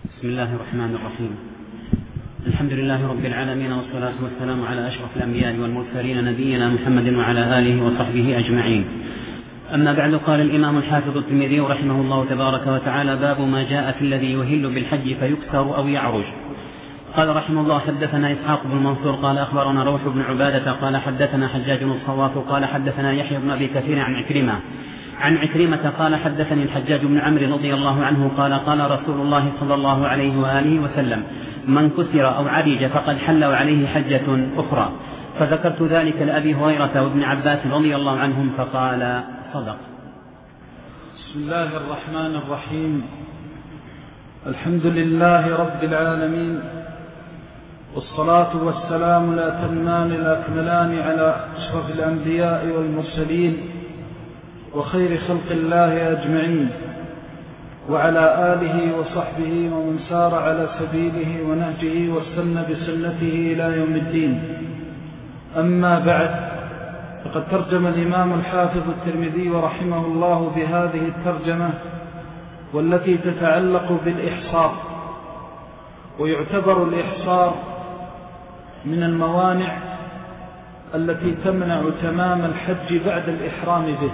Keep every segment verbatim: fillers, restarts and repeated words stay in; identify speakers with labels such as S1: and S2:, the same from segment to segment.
S1: بسم الله الرحمن الرحيم. الحمد لله رب العالمين، والصلاة والسلام على أشرف الأنبياء والمرسلين نبينا محمد وعلى آله وصحبه أجمعين. أما بعد، قال الإمام الحافظ الترمذي رحمه الله تبارك وتعالى: باب ما جاء في الذي يهل بالحج فيكثر أو يعرج. قال رحمه الله: حدثنا إسحاق بن منصور قال أخبرنا روح بن عبادة قال حدثنا حجاج الصواف قال حدثنا يحيى بن أبي كثير عن عكرمة عن عكرمة قال حدثني الحجاج بن عمرو رضي الله عنه قال قال رسول الله صلى الله عليه وآله وسلم: من كسر أو عرج فقد حل عليه حجة أخرى. فذكرت ذلك لأبي هريرة وابن عباس رضي الله عنهم فقال: صدق.
S2: بسم الله الرحمن الرحيم. الحمد لله رب العالمين، والصلاة والسلام الأتمان الأكملان على أشرف الأنبياء والمرسلين وخير خلق الله أجمعين، وعلى آله وصحبه ومن سار على سبيله ونهجه واستنى بسنته إلى يوم الدين. أما بعد، فقد ترجم الإمام الحافظ الترمذي رحمه الله بهذه الترجمة والتي تتعلق بالإحصار. ويعتبر الإحصار من الموانع التي تمنع تمام الحج بعد الإحرام به.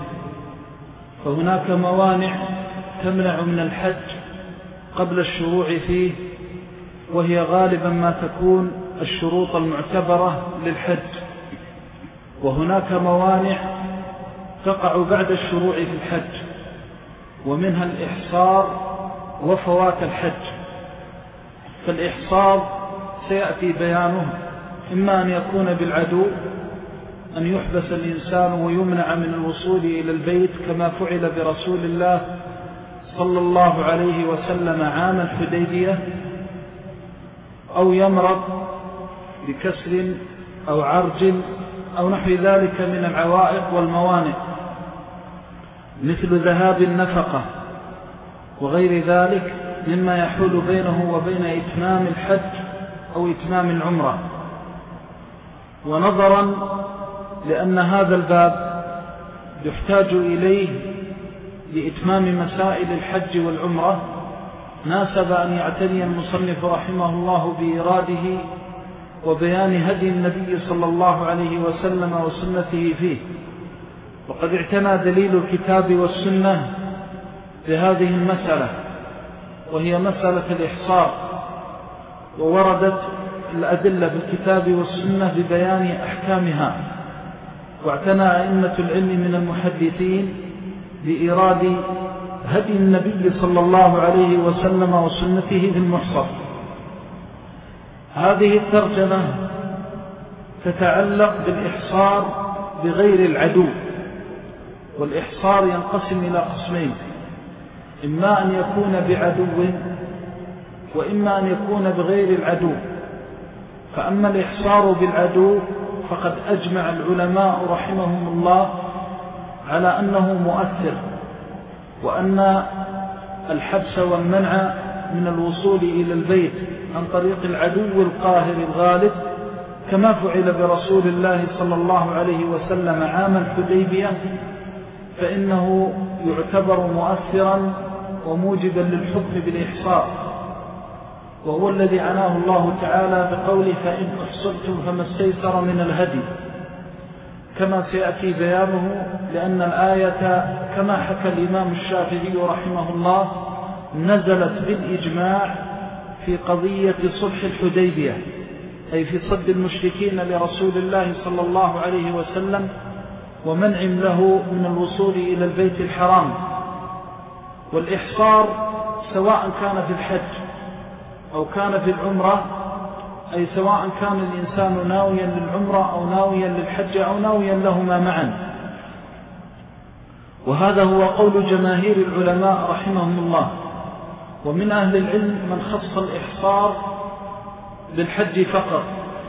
S2: فهناك موانع تمنع من الحج قبل الشروع فيه، وهي غالبا ما تكون الشروط المعتبرة للحج، وهناك موانع تقع بعد الشروع في الحج، ومنها الإحصار وفوات الحج. فالإحصار سيأتي بيانه، إما أن يكون بالعدو، أن يحبس الإنسان ويمنع من الوصول إلى البيت كما فعل برسول الله صلى الله عليه وسلم عام الحديبية، أو يمرض بكسر أو عرج أو نحو ذلك من العوائق والموانع، مثل ذهاب النفقة وغير ذلك مما يحول بينه وبين إتمام الحج أو إتمام العمرة. ونظرا لأن هذا الباب يحتاج إليه لإتمام مسائل الحج والعمرة، ناسب أن يعتني المصنف رحمه الله بإراده وبيان هدي النبي صلى الله عليه وسلم وسنته فيه. وقد اعتنى دليل الكتاب والسنة بهذه المسألة، وهي مسألة الإحصار، ووردت الأدلة بالكتاب والسنة ببيان أحكامها. واعتنى أئمة العلم من المحدثين بإيراد هدي النبي صلى الله عليه وسلم وسنته في المحصر. هذه الترجمة تتعلق بالإحصار بغير العدو. والإحصار ينقسم إلى قسمين: إما أن يكون بعدو، وإما أن يكون بغير العدو. فأما الإحصار بالعدو فقد أجمع العلماء رحمهم الله على أنه مؤثر، وأن الحبس والمنع من الوصول إلى البيت عن طريق العدو القاهر الغالب كما فعل برسول الله صلى الله عليه وسلم عام الحديبية، فإنه يعتبر مؤثرا وموجبا للحكم بالإحصار، وهو الذي عناه الله تعالى بقوله: فإن أحصرتم فما استيسر من الهدي، كما سيأتي بيانه، لأن الآية كما حكى الإمام الشافعي رحمه الله نزلت بالإجماع في قضية صلح الحديبية، أي في صد المشركين لرسول الله صلى الله عليه وسلم ومنع له من الوصول إلى البيت الحرام. والإحصار سواء كان في الحج أو كان في العمرة، أي سواء كان الإنسان ناويا للعمرة أو ناويا للحج أو ناويا لهما معا. وهذا هو قول جماهير العلماء رحمهم الله. ومن أهل العلم من خص الإحصار بالحج فقط،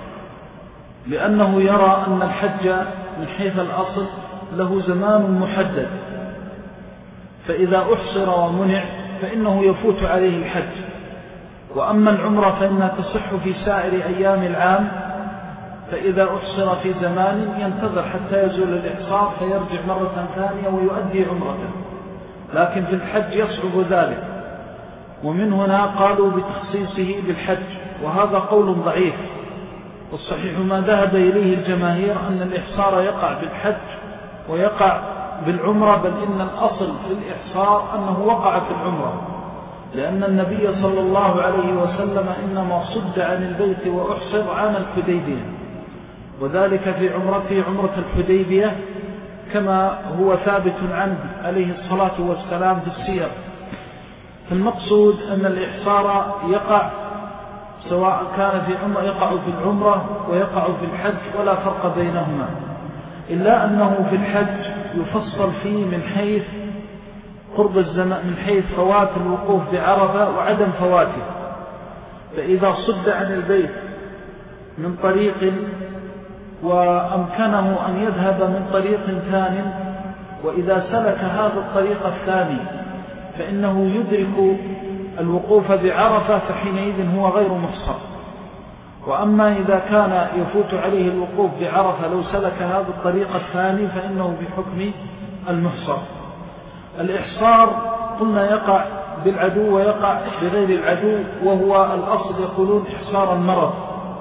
S2: لأنه يرى أن الحج من حيث الأصل له زمان محدد، فإذا أحصر ومنع فإنه يفوت عليه الحج. وأما العمرة فإنها تصح في سائر أيام العام، فإذا أحصر في زمان ينتظر حتى يزول الإحصار فيرجع مرة ثانية ويؤدي عمرته. لكن في الحج يصعب ذلك، ومن هنا قالوا بتخصيصه بالحج، وهذا قول ضعيف. والصحيح ما ذهب إليه الجماهير أن الإحصار يقع بالحج ويقع بالعمرة، بل إن الأصل في الإحصار أنه وقع في العمرة، لأن النبي صلى الله عليه وسلم إنما صد عن البيت وأحصر عام الحديبية، وذلك في عمرته عمرة الحديبية كما هو ثابت عنه عليه الصلاة والسلام في السير. فالمقصود أن الإحصار يقع سواء كان في عمرة يقع في العمرة ويقع في الحج ولا فرق بينهما، إلا أنه في الحج يفصل فيه من حيث قرب الزمان، من حيث فوات الوقوف بعرفة وعدم فواته. فإذا صد عن البيت من طريق وأمكنه أن يذهب من طريق ثاني، وإذا سلك هذا الطريق الثاني فإنه يدرك الوقوف بعرفة، فحينئذ هو غير محصر. وأما إذا كان يفوت عليه الوقوف بعرفة لو سلك هذا الطريق الثاني فإنه بحكم المحصر. الإحصار قلنا يقع بالعدو ويقع بغير العدو، وهو الأصل يقولون إحصار المرض،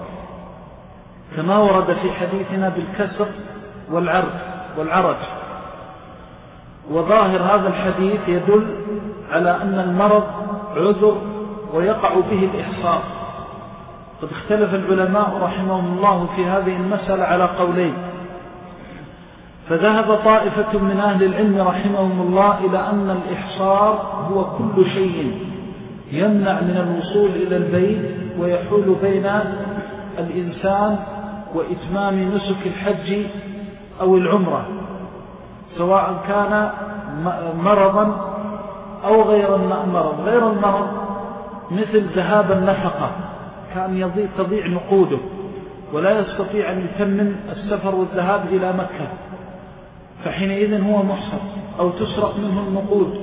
S2: كما ورد في حديثنا بالكسر والعرج والعرج. وظاهر هذا الحديث يدل على أن المرض عذر ويقع به الإحصار. قد اختلف العلماء رحمهم الله في هذه المسألة على قولين، فذهب طائفة من أهل العلم رحمهم الله إلى أن الإحصار هو كل شيء يمنع من الوصول إلى البيت ويحول بين الإنسان وإتمام نسك الحج أو العمرة، سواء كان مرضا أو غير المرض. غير المرض مثل ذهاب النفقة، كان تضيع نقوده ولا يستطيع أن يتمم السفر والذهاب إلى مكة، فحينئذ هو محصر، أو تسرق منه النقود،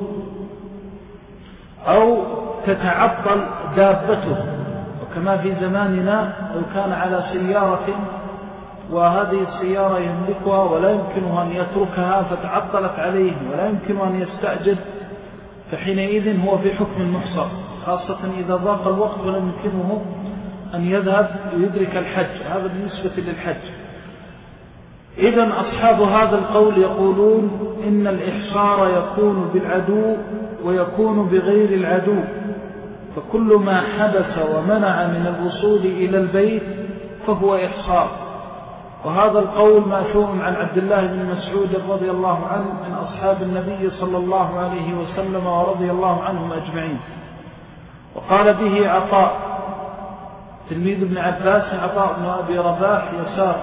S2: أو تتعطل دابته، وكما في زماننا لو كان على سيارة وهذه السيارة يملكها ولا يمكنه أن يتركها فتعطلت عليه ولا يمكن أن يستأجر، فحينئذ هو في حكم المحصر، خاصة إذا ضاق الوقت ولا يمكنه أن يذهب ويدرك الحج. هذا بالنسبة للحج. إذن أصحاب هذا القول يقولون إن الإحصار يكون بالعدو ويكون بغير العدو، فكل ما حدث ومنع من الوصول إلى البيت فهو إحصار. وهذا القول مأثور عن عبد الله بن مسعود رضي الله عنه من أصحاب النبي صلى الله عليه وسلم ورضي الله عنهم أجمعين. وقال به عطاء تلميذ ابن عباس، عطاء بن أبي رباح يسار،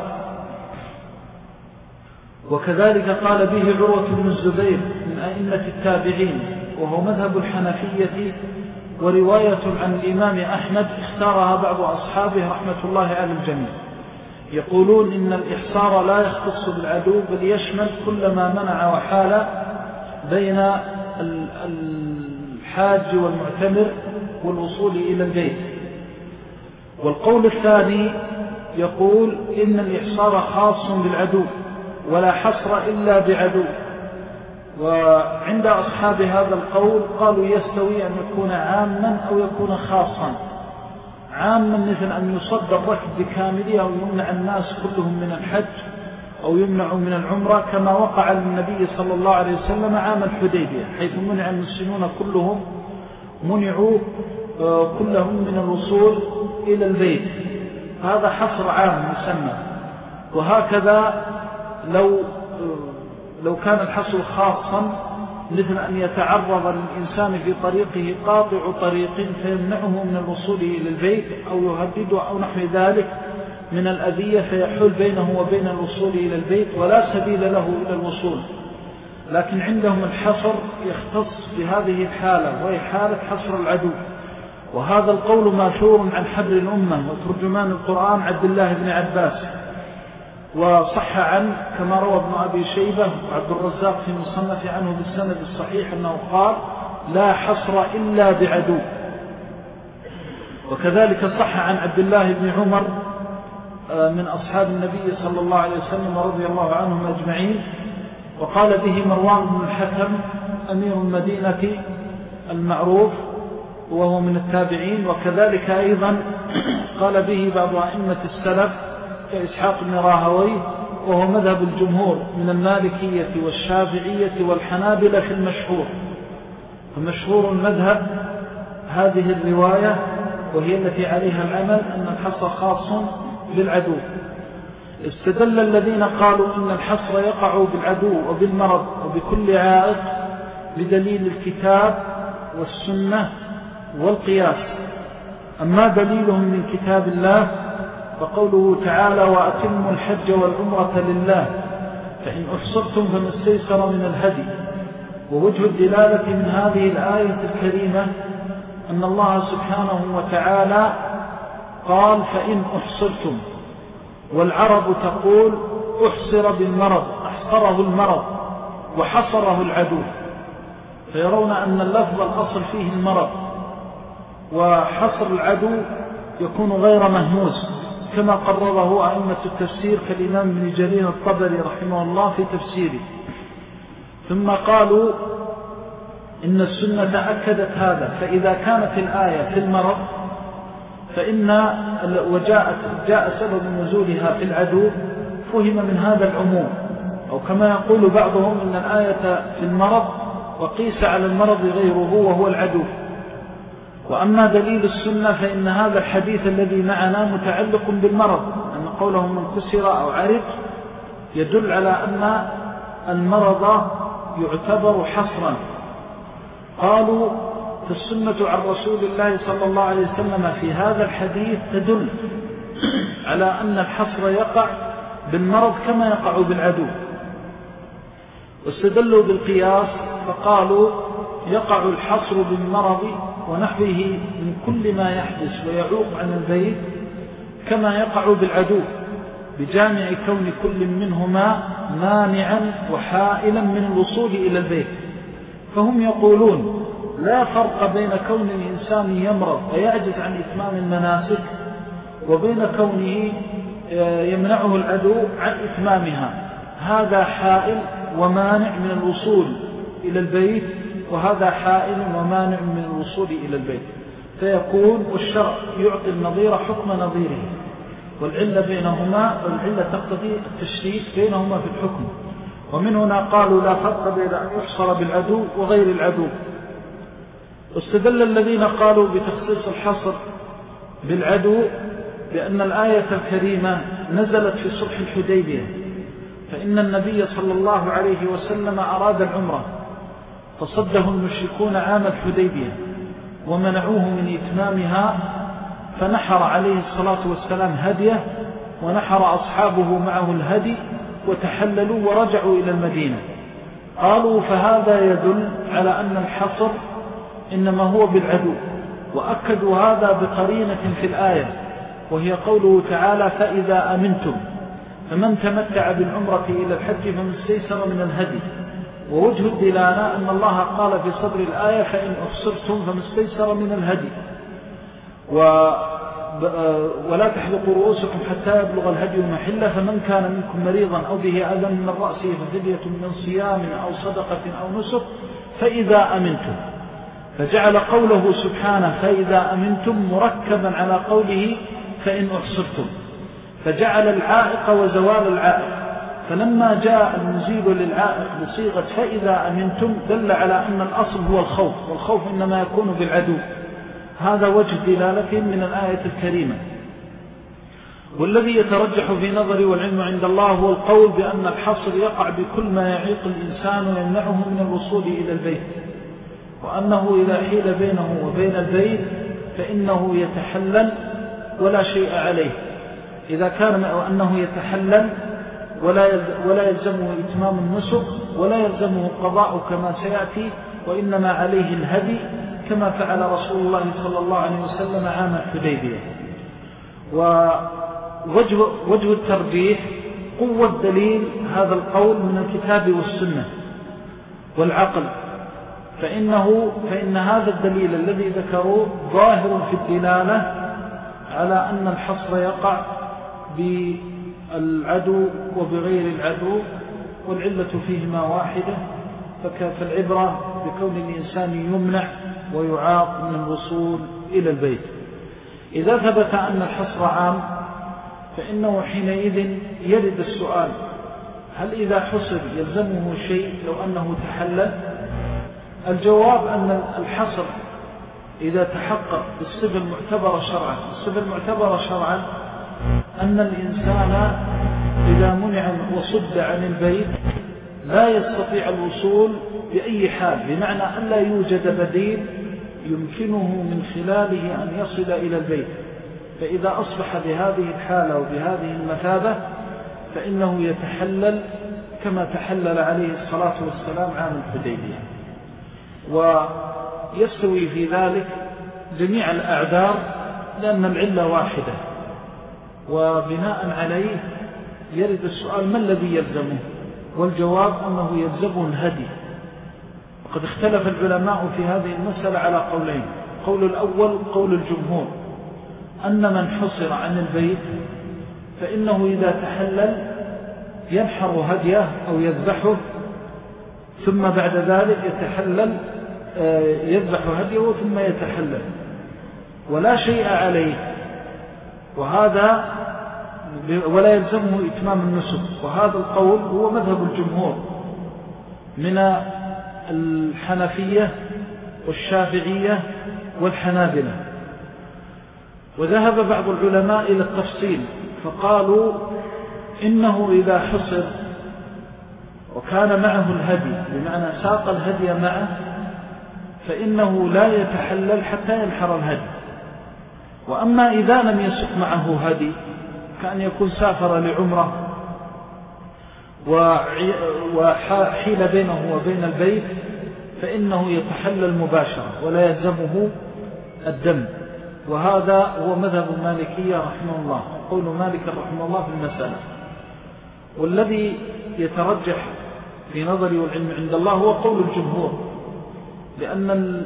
S2: وكذلك قال به عروة بن الزبير من أئمة التابعين، وهو مذهب الحنفية ورواية عن الإمام أحمد اختارها بعض أصحابه رحمة الله على الجميع. يقولون إن الإحصار لا يختص بالعدو، بل يشمل كل ما منع وحال بين الحاج والمعتمر والوصول إلى البيت. والقول الثاني يقول إن الإحصار خاص بالعدو ولا حصر إلا بعدو. وعند أصحاب هذا القول قالوا يستوي أن يكون عاما أو يكون خاصا. عاما مثل أن يصد الركب بكامله أو يمنع الناس كلهم من الحج أو يمنعوا من العمرة، كما وقع للنبي صلى الله عليه وسلم عام الحديبية، حيث منع المسلمون كلهم منعوا كلهم من الوصول إلى البيت. هذا حصر عام مسمى. وهكذا لو لو كان الحصر خاصا، مثل أن يتعرض للإنسان في طريقه قاطع طريق فيمنعه من الوصول إلى البيت أو يهدده أو نحو ذلك من الأذية فيحول بينه وبين الوصول إلى البيت ولا سبيل له إلى الوصول. لكن عندهم الحصر يختص بهذه الحالة، وهي حالة حصر العدو. وهذا القول ماثور عن حبر الأمة وترجمان القرآن عبد الله بن عباس، وصح عنه كما روى ابن أبي شيبة وعبد الرزاق في مصنف عنه بالسند الصحيح أنه قال لا حصر إلا بعدو. وكذلك صح عن عبد الله بن عمر من أصحاب النبي صلى الله عليه وسلم رضي الله عنهم أجمعين، وقال به مروان بن الحكم أمير المدينة المعروف، وهو من التابعين، وكذلك أيضا قال به بعض أئمة السلف كإسحاق بن راهويه، وهو مذهب الجمهور من المالكية والشافعية والحنابلة في المشهور. فمشهور المذهب هذه الرواية، وهي التي عليها العمل، أن الحصر خاص بالعدو. استدل الذين قالوا إن الحصر يقع بالعدو وبالمرض وبكل عائق بدليل الكتاب والسنة والقياس. أما دليلهم من كتاب الله فقوله تعالى: وأتموا الحج والعمرة لله فإن أحصرتم فما استيسر من الهدي. ووجه الدلالة من هذه الآية الكريمة أن الله سبحانه وتعالى قال: فإن أحصرتم، والعرب تقول أحصر بالمرض، أحصره المرض وحصره العدو، فيرون أن اللفظ الأصل فيه المرض، وحصر العدو يكون غير مهموز، كما قرره أئمة التفسير كالإمام ابن جرير الطبري رحمه الله في تفسيره. ثم قالوا إن السنة أكدت هذا، فإذا كانت الآية في المرض فإن وجاءت جاء سبب نزولها في العدو فهم من هذا العموم، أو كما يقول بعضهم إن الآية في المرض وقيس على المرض غيره وهو العدو. وأما دليل السنة فإن هذا الحديث الذي معنا متعلق بالمرض، أن قولهم من كسر أو عرج يدل على أن المرض يعتبر حصرا. قالوا فالسنة عن رسول الله صلى الله عليه وسلم في هذا الحديث تدل على أن الحصر يقع بالمرض كما يقع بالعدو. واستدلوا بالقياس فقالوا يقع الحصر بالمرض ونحوه من كل ما يحدث ويعوق عن البيت كما يقع بالعدو، بجامع كون كل منهما مانعا وحائلا من الوصول إلى البيت. فهم يقولون لا فرق بين كون الإنسان يمرض ويعجز عن إتمام المناسك وبين كونه يمنعه العدو عن إتمامها، هذا حائل ومانع من الوصول إلى البيت، وهذا حائل ومانع من الوصول إلى البيت. فيكون والشرع يعطي النظير حكم نظيره، والعلة بينهما والعلة تقتضي التشريك بينهما في الحكم. ومن هنا قالوا لا فرق بين أن يحصر بالعدو وغير العدو. واستدل الذين قالوا بتخصيص الحصر بالعدو بأن الآية الكريمة نزلت في صلح الحديبية، فإن النبي صلى الله عليه وسلم أراد العمرة فصده المشركون عام الحديبية ومنعوه من إتمامها، فنحر عليه الصلاة والسلام هديه، ونحر أصحابه معه الهدي وتحللوا ورجعوا إلى المدينة. قالوا فهذا يدل على أن الحصر إنما هو بالعدو، وأكدوا هذا بقرينة في الآية وهي قوله تعالى فإذا أمنتم، فمن تمتع بالعمرة إلى الحج فمن استيسر من الهدي. ووجه الدلالة أن الله قال في صدر الآية فإن أحصرتم فمن استيسر من الهدي، و ولا تحلقوا رؤوسكم حتى يبلغ الهدي محله، فمن كان منكم مريضا أو به أذى من رأسه ففدية من صيام أو صدقة أو نسك فإذا أمنتم. فجعل قوله سبحانه فإذا أمنتم مركبا على قوله فإن أحصرتم، فجعل العائق وزوال العائق. فلما جاء المزيل للعائق بصيغة فإذا أمنتم دل على أن الأصل هو الخوف، والخوف إنما يكون بالعدو. هذا وجه دلالة من الآية الكريمة. والذي يترجح في نظري والعلم عند الله هو القول بأن الحصر يقع بكل ما يعيق الإنسان ويمنعه من الوصول إلى البيت، وأنه إذا حيل بينه وبين البيت فإنه يتحلل ولا شيء عليه، إذا كان وأنه يتحلل ولا يلزمه إتمام النسك ولا يلزمه القضاء كما سيأتي، وإنما عليه الهدي كما فعل رسول الله صلى الله عليه وسلم عام الحديبية. ووجه وجه الترجيح قوة دليل هذا القول من الكتاب والسنة والعقل، فإنه فإن هذا الدليل الذي ذكروه ظاهر في الدلالة على أن الحصر يقع بالعدو وبغير العدو، والعلة فيهما واحدة، فالعبرة بكون الإنسان يمنع ويعاق من الوصول إلى البيت. إذا ثبت أن الحصر عام فإنه حينئذ يرد السؤال: هل إذا حصر يلزمه شيء لو أنه تحلل؟ الجواب أن الحصر إذا تحقق بالصفة المعتبرة شرعا، الصفة المعتبرة شرعا أن الإنسان إذا منع وصد عن البيت لا يستطيع الوصول بأي حال، بمعنى أن لا يوجد بديل يمكنه من خلاله أن يصل إلى البيت. فإذا أصبح بهذه الحالة وبهذه المثابة فإنه يتحلل كما تحلل عليه الصلاة والسلام عام الحديبية. ويستوي في ذلك جميع الأعذار لأن العلة واحدة، وبناء عليه يرد السؤال: ما الذي يلزمه؟ والجواب أنه يلزمه الهدي. وقد اختلف العلماء في هذه المسألة على قولين: قول الأول قول الجمهور أن من حصر عن البيت فإنه إذا تحلل ينحر هديه أو يذبحه، ثم بعد ذلك يتحلل يذبح هديه ثم يتحلل ولا شيء عليه، وهذا ولا يلزمه إتمام النسك. وهذا القول هو مذهب الجمهور من الحنفية والشافعية والحنابلة. وذهب بعض العلماء إلى التفصيل فقالوا إنه إذا حصر وكان معه الهدي، بمعنى ساق الهدي معه، فإنه لا يتحلل حتى ينحر الهدي. وأما إذا لم يسق معه هدي كأن يكون سافر لعمره وحيل بينه وبين البيت فإنه يتحلل مباشرة ولا يلزمه الدم. وهذا هو مذهب المالكية رحمه الله، قول مالك رحمه الله في المسألة. والذي يترجح في نظري والعلم عند الله هو قول الجمهور، لأن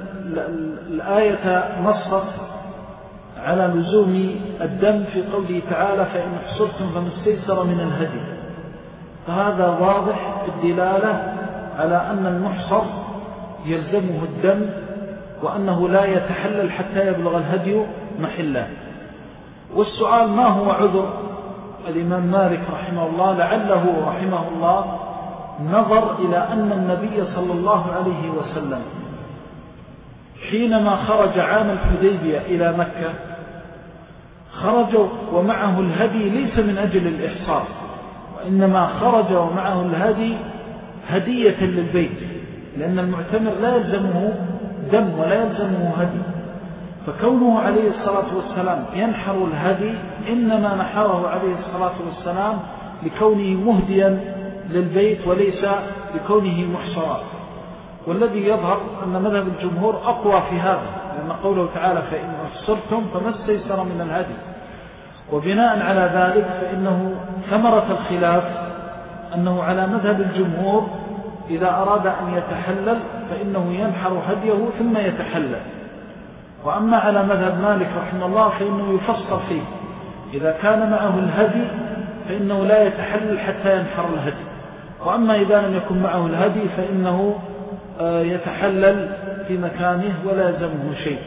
S2: الآية نصت على لزوم الدم في قوله تعالى: فإن حصرتم فما استيسر من الهدي. فهذا واضح الدلالة على أن المحصر يلزمه الدم، وأنه لا يتحلل حتى يبلغ الهدي محله. والسؤال: ما هو عذر الإمام مالك رحمه الله؟ لعله رحمه الله نظر إلى أن النبي صلى الله عليه وسلم حينما خرج عام الحديبية إلى مكة خرج ومعه الهدي ليس من أجل الإحصار، وإنما خرج ومعه الهدي هدية للبيت، لأن المعتمر لا يلزمه دم ولا يلزمه هدي. فكونه عليه الصلاة والسلام ينحر الهدي إنما نحره عليه الصلاة والسلام لكونه مهديا للبيت وليس لكونه محصرا. والذي يظهر أن مذهب الجمهور أقوى في هذا، لأن قوله تعالى: فإن أحصرتم فما استيسر من الهدي. وبناء على ذلك فإنه ثمرة الخلاف أنه على مذهب الجمهور إذا أراد أن يتحلل فإنه ينحر هديه ثم يتحلل. وأما على مذهب مالك رحمه الله فإنه يفصل فيه: إذا كان معه الهدي فإنه لا يتحلل حتى ينحر الهدي، وأما إذا لم يكن معه الهدي فإنه يتحلل في مكانه ولا يلزمه شيء.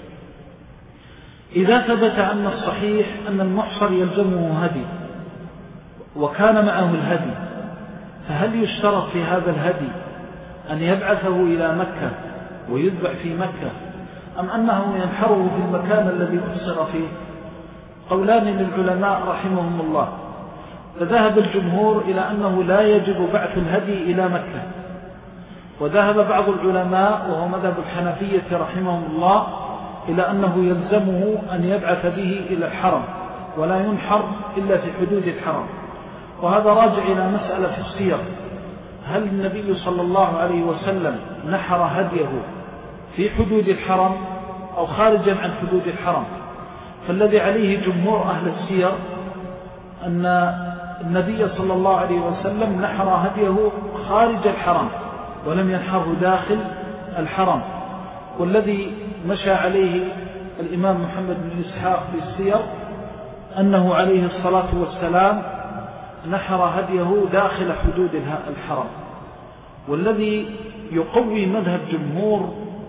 S2: إذا ثبت أن الصحيح أن المحصر يلزمه هدي وكان معه الهدي، فهل يشترط في هذا الهدي أن يبعثه إلى مكة ويذبح في مكة، أم أنه ينحره في المكان الذي أحصر فيه؟ قولان للعلماء رحمهم الله. فذهب الجمهور إلى أنه لا يجب بعث الهدي إلى مكة، وذهب بعض العلماء وهو مذهب الحنفية رحمهم الله إلى أنه يلزمه أن يبعث به إلى الحرم ولا ينحر إلا في حدود الحرم. وهذا راجع إلى مسألة في السير: هل النبي صلى الله عليه وسلم نحر هديه في حدود الحرم أو خارجا عن حدود الحرم؟ فالذي عليه جمهور أهل السير أن النبي صلى الله عليه وسلم نحر هديه خارج الحرم ولم ينحره داخل الحرم. والذي مشى عليه الإمام محمد بن إسحاق في السير أنه عليه الصلاة والسلام نحر هديه داخل حدود الحرم. والذي يقوي مذهب جمهور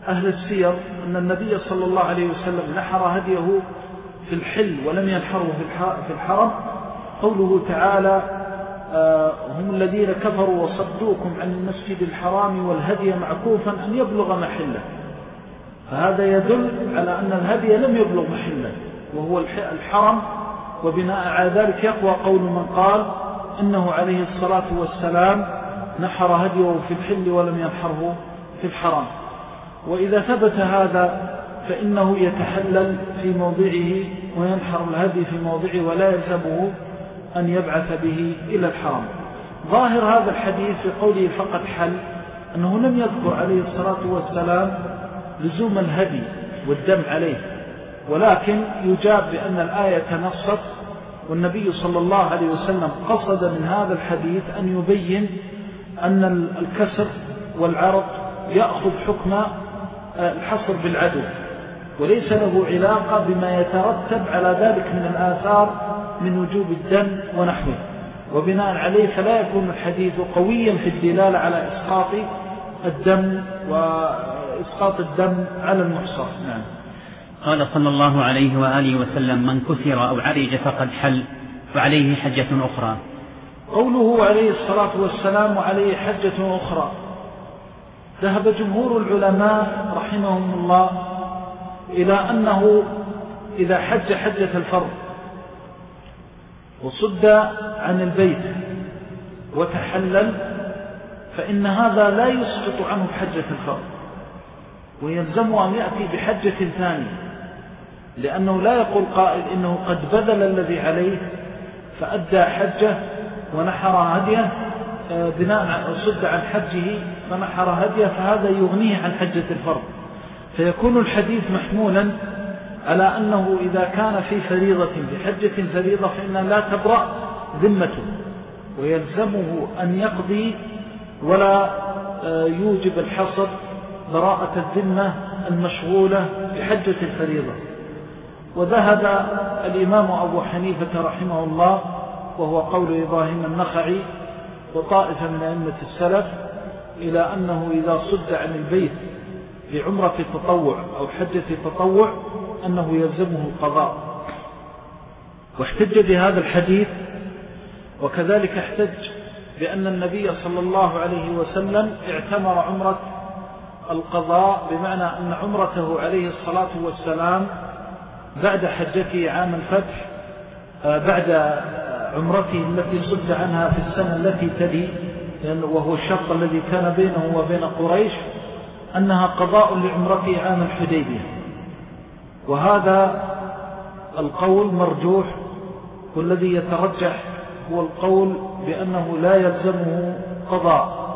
S2: أهل السير أن النبي صلى الله عليه وسلم نحر هديه في الحل ولم ينحره في الحرم، قوله تعالى آه هم الذين كفروا وصدوكم عن المسجد الحرام والهدي معكوفا أن يبلغ محله، فهذا يدل على أن الهدي لم يبلغ محله وهو الحرم. وبناء على ذلك يقوى قول من قال إنه عليه الصلاة والسلام نحر هديه في الحل ولم ينحره في الحرم. وإذا ثبت هذا فإنه يتحلل في موضعه وينحر الهدي في موضعه ولا يلزمه أن يبعث به إلى الحرم. ظاهر هذا الحديث في قوله فقط حل أنه لم يذكر عليه الصلاة والسلام لزوم الهدي والدم عليه، ولكن يجاب بأن الآية نصت والنبي صلى الله عليه وسلم قصد من هذا الحديث أن يبين أن الكسر والعرض يأخذ حكم الحصر بالعدو وليس له علاقة بما يترتب على ذلك من الآثار من وجوب الدم ونحوه، وبناء عليه فلا يكون الحديث قويا في الدلالة على إسقاط الدم وإسقاط الدم على المحصر. نعم.
S1: قال صلى الله عليه وآله وسلم من كسر أو عرج فقد حل وعليه حجة أخرى.
S2: قوله عليه الصلاة والسلام وعليه حجة أخرى، ذهب جمهور العلماء رحمهم الله إلى أنه إذا حج حجة الفرض وصد عن البيت وتحلل فإن هذا لا يسقط عنه حجة الفرض ويلزمه أن يأتي بحجة ثانية، لأنه لا يقول قائل إنه قد بذل الذي عليه فأدى حجه ونحر هديه بناء على صد عن حجه فنحر هديه فهذا يغنيه عن حجة الفرض، فيكون الحديث محمولا على أنه إذا كان في فريضة بحجة فريضة فإنها لا تبرأ ذمته ويلزمه أن يقضي ولا يوجب الحصر براءة الذمة المشغولة بحجة الفريضة. وذهب الإمام أبو حنيفة رحمه الله وهو قول إبراهيم النخعي وطائفة من أئمة السلف إلى أنه إذا صد عن البيت بعمرة تطوع أو حجة تطوع أنه يلزمه القضاء، واحتج بهذا الحديث. وكذلك احتج بأن النبي صلى الله عليه وسلم اعتمر عمرة القضاء، بمعنى أن عمرته عليه الصلاة والسلام بعد حجته عام الفتح بعد عمرته التي صد عنها في السنة التي تلي، وهو الشرط الذي كان بينه وبين قريش، أنها قضاء لعمرته عام الحديبية. وهذا القول مرجوح، والذي يترجح هو القول بأنه لا يلزمه قضاء،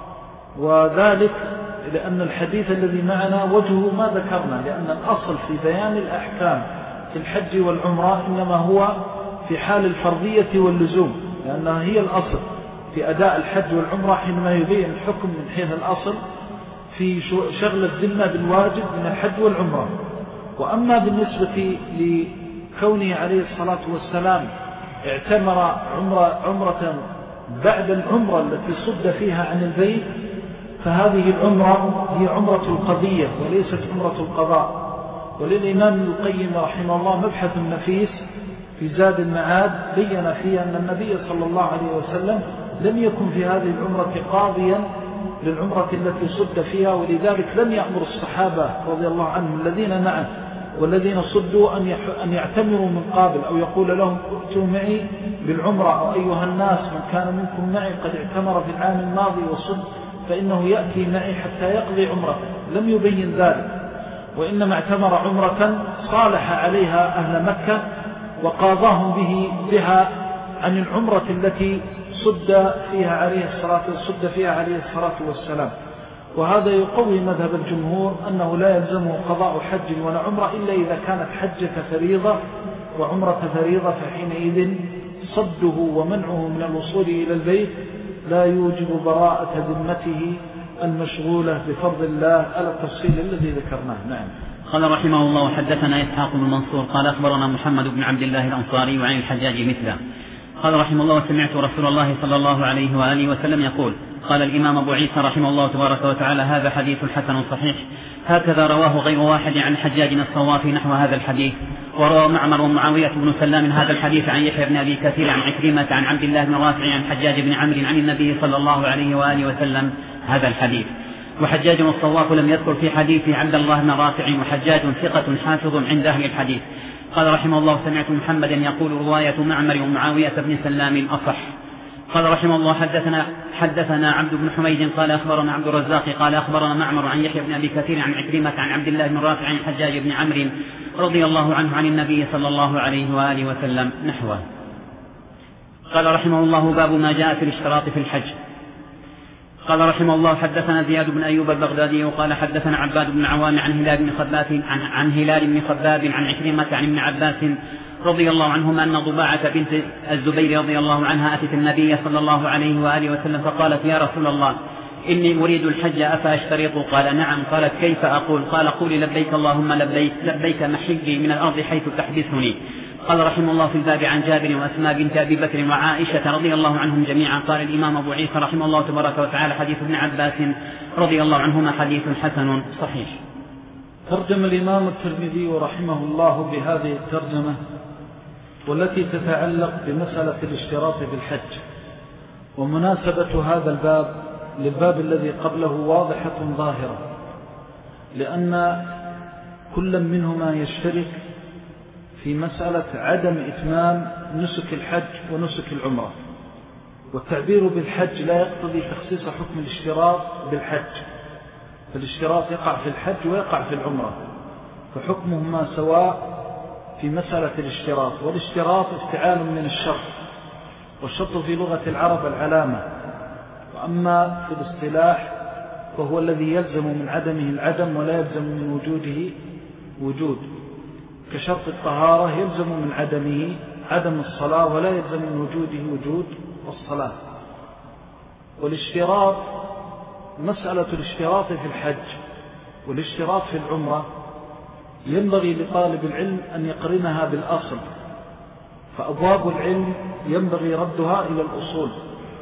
S2: وذلك لأن الحديث الذي معنا وجهه ما ذكرنا، لأن الأصل في بيان الأحكام في الحج والعمرة إنما هو في حال الفرضية واللزوم، لأنها هي الأصل في أداء الحج والعمرة حينما يبين الحكم من حيث الأصل في شغل الذمة بالواجب من الحج والعمرة. وأما بالنسبة لكونه عليه الصلاة والسلام اعتمر عمرة, عمرة بعد العمرة التي صد فيها عن البيت، فهذه العمرة هي عمرة القضية وليست عمرة القضاء. وللإمام ابن القيم رحمه الله مبحث نفيس في زاد المعاد بين فيه أن النبي صلى الله عليه وسلم لم يكن في هذه العمرة قاضيا للعمرة التي صد فيها، ولذلك لم يأمر الصحابة رضي الله عنهم الذين معه والذين صدوا أن يعتمروا من قابل، أو يقول لهم ائتوا معي بالعمرة، أو أيها الناس من كان منكم معي قد اعتمر في العام الماضي وصد فإنه يأتي معي حتى يقضي عمرة. لم يبين ذلك، وإنما اعتمر عمرة صالح عليها أهل مكة وقاضاهم به بها عن العمرة التي صد فيها عليه الصلاة صد فيها عليه الصلاة والسلام. وهذا يقوي مذهب الجمهور أنه لا يلزمه قضاء حج ولا عمرة إلا إذا كانت حجة فريضة وعمرة فريضة، فحينئذ صده ومنعه من الوصول إلى البيت لا يوجب براءة ذمته المشغولة بفضل الله على التفصيل الذي ذكرناه. نعم.
S1: قال رحمه الله حدثنا إسحاق بن منصور قال أخبرنا محمد بن عبد الله الأنصاري وعن الحجاج مثله. قال رحمه الله سمعت رسول الله صلى الله عليه وآله وسلم يقول قال الإمام أبو عيسى رحمه الله تبارك وتعالى: هذا حديث حسن صحيح. هكذا رواه غير واحد عن حجاج الصوافي نحو هذا الحديث. وروى معمر ومعاوية بن سلام هذا الحديث عن يحيى بن أبي كثير عن عكرمة عن عبد الله بن رافع عن حجاج بن عمرو عن النبي صلى الله عليه وآله وسلم هذا الحديث. وحجاج الصواف لم يذكر في حديث عبد الله بن رافع، وحجاج ثقة حافظ عند أهل الحديث. قال رحمه الله: سمعت محمدا يقول: رواية معمر ومعاوية بن سلام أصح. قال رحمه الله: حدثنا, حدثنا عبد بن حميد قال أخبرنا عبد الرزاق قال أخبرنا معمر عن يحيى بن أبي كثير عن عكرمة عن عبد الله بن رافع عن حجاج بن عمرو رضي الله عنه عن النبي صلى الله عليه وآله وسلم نحوه. قال رحمه الله: باب ما جاء في الاشتراط في الحج. قال رحمه الله: حدثنا زياد بن أيوب البغدادي قال حدثنا عباد بن عوام عن هلال بن خباب عن, عن هلال بن خباب عن عكرمة عن ابن عباس رضي الله عنهما أن ضباعة بنت الزبير رضي الله عنها أتت النبي صلى الله عليه وآله وسلم فقالت: يا رسول الله، إني أريد الحج أفأشترط؟ قال: نعم. قالت: كيف أقول؟ قال: قولي لبيك اللهم لبيك، لبيك محجي من الأرض حيث تحبسني. قال رحمه الله: في الباب عن جابر وأسماء بنت أبي بكر وعائشة رضي الله عنهم جميعا. قال الإمام أبو عيسى رحمه الله تبارك وتعالى: حديث ابن عباس رضي الله عنهما حديث حسن صحيح.
S2: ترجم الإمام الترمذي رحمه الله بهذه الترجمة والتي تتعلق بمسألة الاشتراط في الحج. ومناسبة هذا الباب للباب الذي قبله واضحة ظاهرة، لأن كل منهما يشترك في مسألة عدم إتمام نسك الحج ونسك العمرة. والتعبير بالحج لا يقتضي تخصيص حكم الاشتراط بالحج، فالاشتراط يقع في الحج ويقع في العمرة، فحكمهما سواء في مسألة الاشتراط. والاشتراط افتعال من الشرط، والشرط في لغة العرب العلامة، وأما في الاصطلاح فهو الذي يلزم من عدمه العدم ولا يلزم من وجوده وجود، كشرط الطهارة يلزم من عدمه عدم الصلاة ولا يلزم من وجوده وجود الصلاة. والاشتراط مسألة الاشتراط في الحج والاشتراط في العمرة ينبغي لطالب العلم أن يقرنها بالأصل، فأبواب العلم ينبغي ردها إلى الأصول.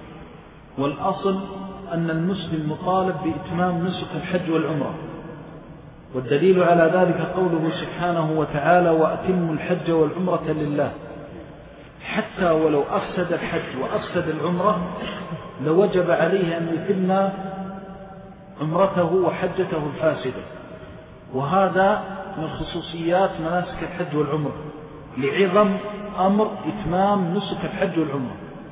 S2: والأصل أن المسلم مطالب بإتمام نسك الحج والعمرة، والدليل على ذلك قوله سبحانه وتعالى: وأتموا الحج والعمرة لله. حتى ولو أفسد الحج وأفسد العمرة لوجب عليه أن يتم عمرته وحجته الفاسدة، وهذا من خصوصيات مناسك الحج والعمرة لعظم أمر إتمام نسك الحج والعمرة.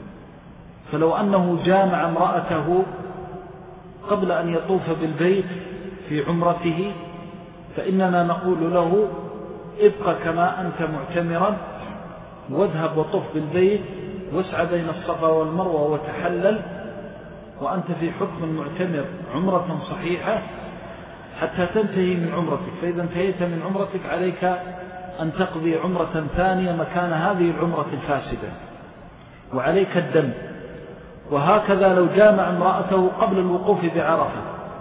S2: فلو أنه جامع امرأته قبل أن يطوف بالبيت في عمرته فإننا نقول له: ابقى كما أنت معتمرا واذهب وطف بالبيت واسعى بين الصفا والمروة وتحلل وأنت في حكم المعتمر عمرة صحيحة حتى تنتهي من عمرتك. فإذا انتهيت من عمرتك عليك أن تقضي عمرة ثانية مكان هذه العمرة الفاسدة، وعليك الدم. وهكذا لو جامع امرأته قبل الوقوف بعرفة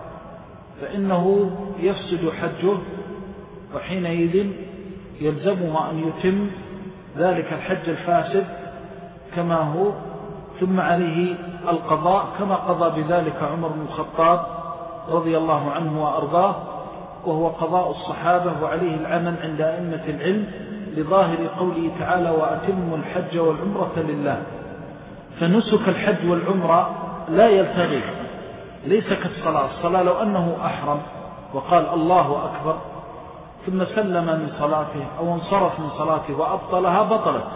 S2: فإنه يفسد حجه، وحينئذ يلزمه أن يتم ذلك الحج الفاسد كما هو، ثم عليه القضاء كما قضى بذلك عمر بن الخطاب رضي الله عنه وأرضاه، وهو قضاء الصحابة وعليه العمل عند أئمة العلم لظاهر قوله تعالى: وأتموا الحج والعمرة لله. فنسك الحج والعمرة لا يلتغي، ليس كالصلاة. الصلاة لو أنه أحرم وقال الله أكبر ثم سلم من صلاته أو انصرف من صلاته وأبطلها بطلت.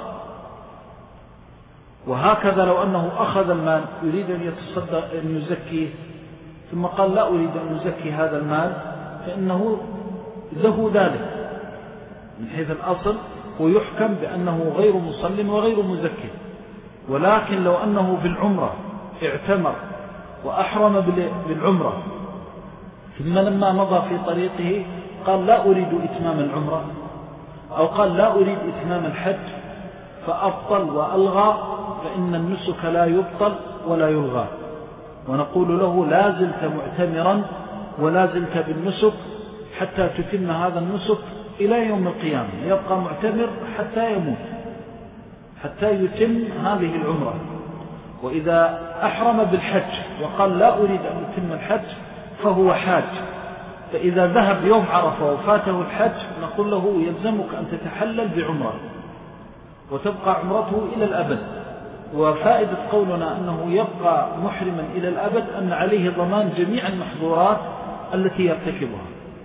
S2: وهكذا لو أنه أخذ المال يريد أن يتصدق أن يزكيه ثم قال: لا أريد أن أزكي هذا المال، فإنه له ذلك من حيث الأصل، ويحكم بأنه غير مسلم وغير مزكي. ولكن لو أنه في العمرة اعتمر وأحرم بالعمرة ثم لما مضى في طريقه قال: لا أريد إتمام العمرة، أو قال: لا أريد إتمام الحج، فأبطل وألغى، فإن النسك لا يبطل ولا يلغى، ونقول له: لا زلت معتمرا ولا زلت بالنسك حتى تتم هذا النسك إلى يوم القيامة، يبقى معتمر حتى يموت، حتى يتم هذه العمرة. وإذا أحرم بالحج وقال لا أريد أن أتم الحج فهو حاج، فإذا ذهب يوم عرفة وفاته الحج نقول له يلزمك أن تتحلل بعمرة وتبقى عمرته إلى الأبد. وفائدة قولنا أنه يبقى محرما إلى الأبد أن عليه ضمان جميع المحظورات التي يرتكبها.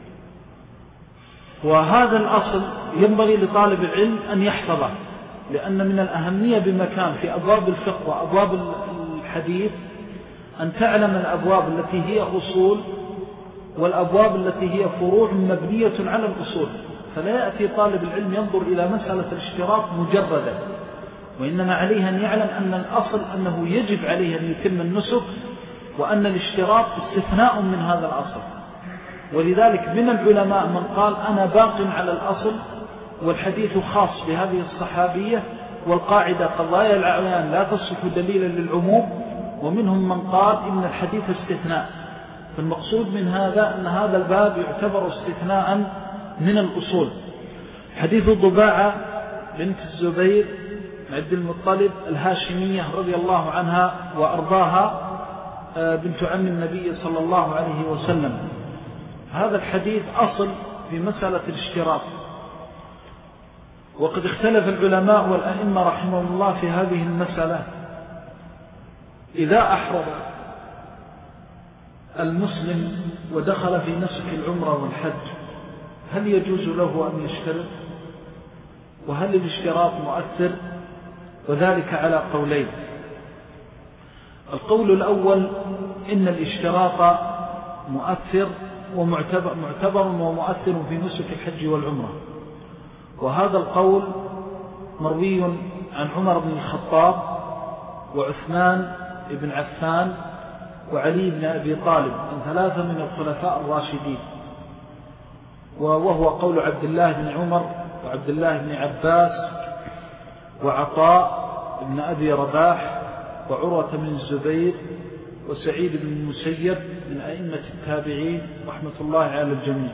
S2: وهذا الأصل ينبغي لطالب العلم أن يحفظه، لأن من الأهمية بمكان في أبواب الفقه وأبواب الحديث أن تعلم الأبواب التي هي أصول والأبواب التي هي فروع مبنية على الأصول. فلا يأتي طالب العلم ينظر إلى مسألة الاشتراط مجردة، وإنما عليه أن يعلم أن الأصل أنه يجب عليه أن يتم النسك، وأن الاشتراط استثناء من هذا الأصل. ولذلك من العلماء من قال أنا باق على الأصل والحديث خاص بهذه الصحابية، والقاعدة قضايا الأعيان لا تصح دليلا للعموم. ومنهم من قال إن الحديث استثناء. فالمقصود من هذا أن هذا الباب يعتبر استثناء من الأصول. حديث ضباعة بنت الزبير عبد المطلب الهاشمية رضي الله عنها وأرضاها، بنت عم النبي صلى الله عليه وسلم. هذا الحديث أصل في مسألة الاشتراط، وقد اختلف العلماء والأئمة رحمهم الله في هذه المسألة. إذا أحرم المسلم ودخل في نسك العمرة والحج هل يجوز له أن يشترط؟ وهل الاشتراط مؤثر؟ وذلك على قولين. القول الأول إن الاشتراط مؤثر ومعتبر معتبر ومؤثر في نسك الحج والعمرة، وهذا القول مروي عن عمر بن الخطاب وعثمان بن عفان وعلي بن أبي طالب، عن ثلاثة من الخلفاء الراشدين، وهو قول عبد الله بن عمر وعبد الله بن عباس وعطاء بن أبي رباح وعروة بن الزبير وسعيد بن المسيب من أئمة التابعين رحمة الله على الجميع.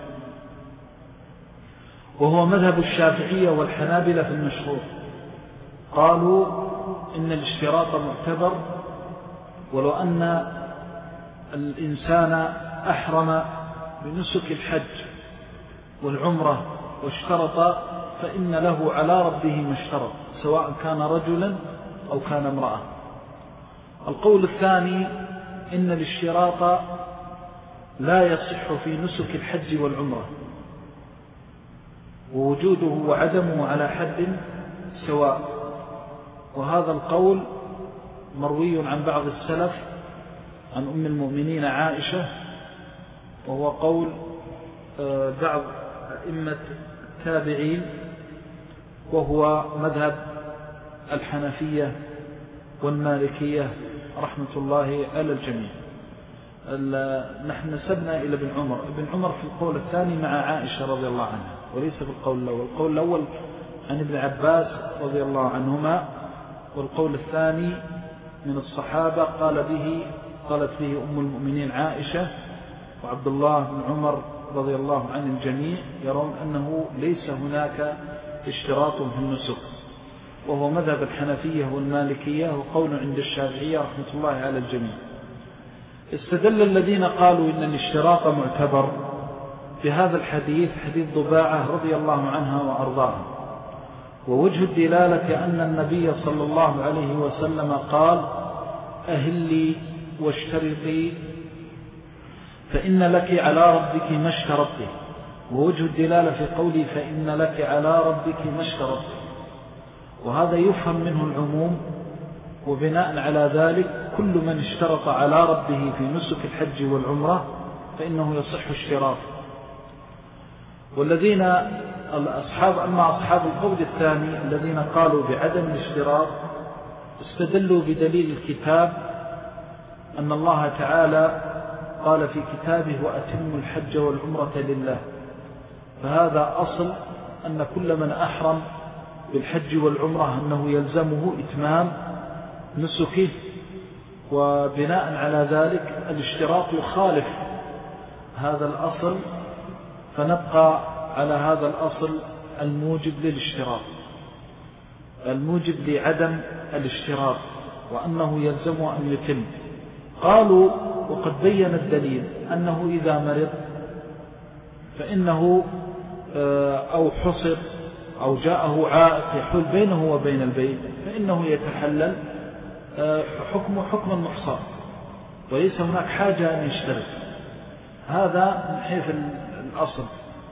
S2: وهو مذهب الشافعية والحنابلة في المشهور، قالوا إن الاشتراط معتبر، ولو أن الإنسان أحرم بنسك الحج والعمرة واشترط فإن له على ربه ما اشترط، سواء كان رجلا أو كان امرأة. القول الثاني إن الاشتراط لا يصح في نسك الحج والعمرة، ووجوده وعدمه على حد سواء. وهذا القول مروي عن بعض السلف عن أم المؤمنين عائشة، وهو قول بعض أئمة التابعين، وهو مذهب الحنفية والمالكية رحمة الله على الجميع. نحن نسبنا إلى ابن عمر. ابن عمر في القول الثاني مع عائشة رضي الله عنها، وليس في القول الأول. القول الأول عن ابن عباس رضي الله عنهما، والقول الثاني من الصحابة قال به قالت به أم المؤمنين عائشة وعبد الله بن عمر رضي الله عن الجميع، يرون أنه ليس هناك اشتراط في النسك، وهو مذهب الحنفية والمالكية وقول عند الشافعية رحمة الله على الجميع. استدل الذين قالوا إن الاشتراط معتبر بهذا الحديث، حديث ضباعة رضي الله عنها وأرضاها. ووجه الدلالة أن النبي صلى الله عليه وسلم قال أهلي واشترطي فإن لك على ربك ما اشترطت. ووجه الدلالة في قولي فإن لك على ربك ما اشترطت، وهذا يفهم منه العموم، وبناء على ذلك كل من اشترط على ربه في نسك الحج والعمرة فإنه يصح اشتراط. والذين الأصحاب أما أصحاب القول الثاني الذين قالوا بعدم الاشتراط استدلوا بدليل الكتاب أن الله تعالى قال في كتابه وأتموا الحج والعمرة لله. فهذا أصل أن كل من أحرم بالحج والعمرة أنه يلزمه إتمام نسكه، وبناء على ذلك الاشتراط يخالف هذا الأصل، فنبقى على هذا الأصل الموجب للاشتراط، الموجب لعدم الاشتراط، وأنه يلزم أن يتم. قالوا وقد بين الدليل أنه إذا مرض فإنه أو حصر أو جاءه عائق يحول بينه وبين البيت فإنه يتحلل حكم حكم المحصر، وليس هناك حاجة أن يشترط. هذا من حيث الأصل.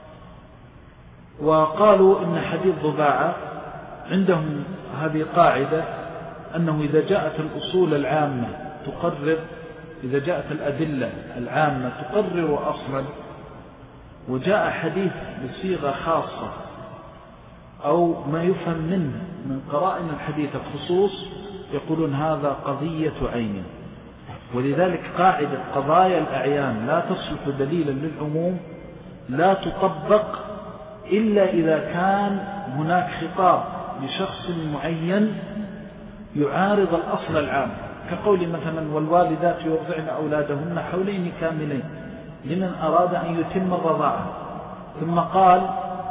S2: وقالوا إن حديث ضباعة عندهم هذه قاعدة أنه إذا جاءت الأصول العامة تقرر، إذا جاءت الأدلة العامة تقرر أصلا، وجاء حديث بصيغة خاصة أو ما يفهم منه من قرائن الحديث الخصوص، يقولون هذا قضية عين. ولذلك قاعدة قضايا الأعيان لا تصلح دليلا للعموم لا تطبق إلا إذا كان هناك خطاب لشخص معين يعارض الأصل العام، كقول مثلا والوالدات يرضعن أولادهن حولين كاملين لمن أراد أن يتم الرضاعة. ثم قال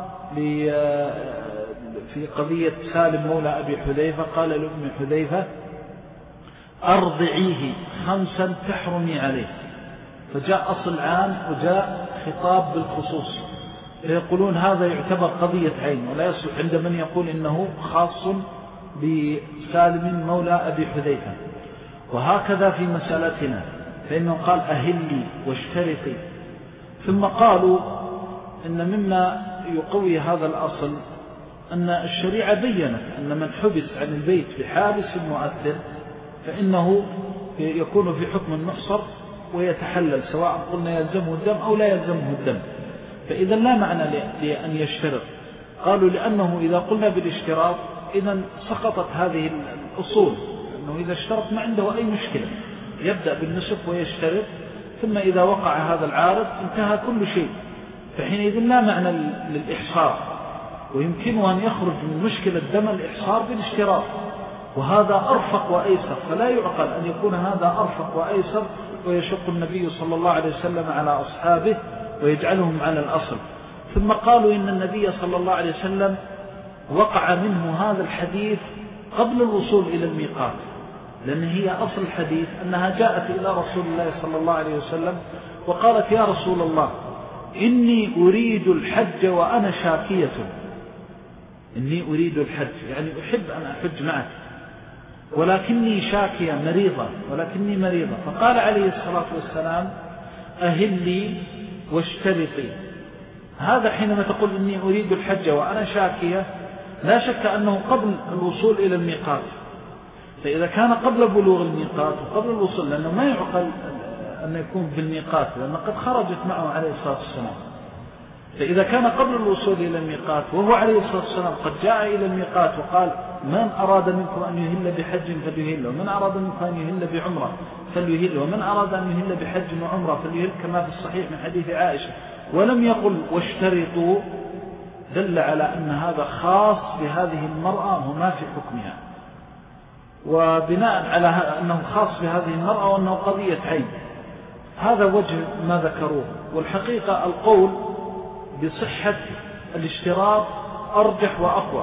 S2: في قضية سالم مولى أبي حذيفة قال لأم حذيفة أرضعيه خمسا تحرمي عليه، فجاء أصل عام وجاء خطاب بالخصوص، فيقولون هذا يعتبر قضية عين ولا يصلح عند من يقول إنه خاص بسالم مولى أبي حذيفة. وهكذا في مسألتنا فإنه قال أهلي واشترطي. ثم قالوا إن مما يقوي هذا الأصل أن الشريعة بيّنت أن من حبس عن البيت بحابس مؤثر فإنه يكون في حكم المحصر ويتحلل، سواء قلنا يلزمه الدم أو لا يلزمه الدم. فإذا لا معنى لأن يشترط. قالوا لأنه إذا قلنا بالاشتراط إذن سقطت هذه الأصول، أنه إذا اشترط ما عنده أي مشكلة، يبدأ بالنسب ويشترط، ثم إذا وقع هذا العارض انتهى كل شيء. فحينئذ لا معنى للإحصار، ويمكنه أن يخرج من مشكلة دم الإحصار بالاشتراط، وهذا أرفق وأيسر. فلا يعقل أن يكون هذا أرفق وأيسر ويشق النبي صلى الله عليه وسلم على أصحابه ويجعلهم على الأصل. ثم قالوا إن النبي صلى الله عليه وسلم وقع منه هذا الحديث قبل الوصول إلى الميقات، لأن هي أصل الحديث أنها جاءت إلى رسول الله صلى الله عليه وسلم وقالت يا رسول الله إني أريد الحج وأنا شاكية، إني أريد الحج يعني أحب أن أحج معك، ولكني شاكية مريضة ولكني مريضة. فقال عليه الصلاة والسلام أهلي واشترطي. هذا حينما تقول إني أريد الحج وأنا شاكية لا شك أنه قبل الوصول إلى الميقات. فإذا كان قبل بلوغ الميقات وقبل الوصول، لأنه ما يعقل أن يكون بالميقات لأن قد خرجت معه عليه الصلاة والسلام، فإذا كان قبل الوصول إلى الميقات وهو عليه الصلاة والسلام قد جاء إلى الميقات وقال من أراد منكم أن يهل بحج فليهل، ومن أراد منكم أن يهل بعمرة فليهل، ومن أراد أن يهل بحج وعمرة فليهل، كما في الصحيح من حديث عائشة، ولم يقل واشترطوا، دل على أن هذا خاص بهذه المرأة وما في حكمها. وبناء على أنه خاص بهذه المرأة وأنه قضية عين، هذا وجه ما ذكروه. والحقيقة القول بصحة الاشتراط أرجح وأقوى،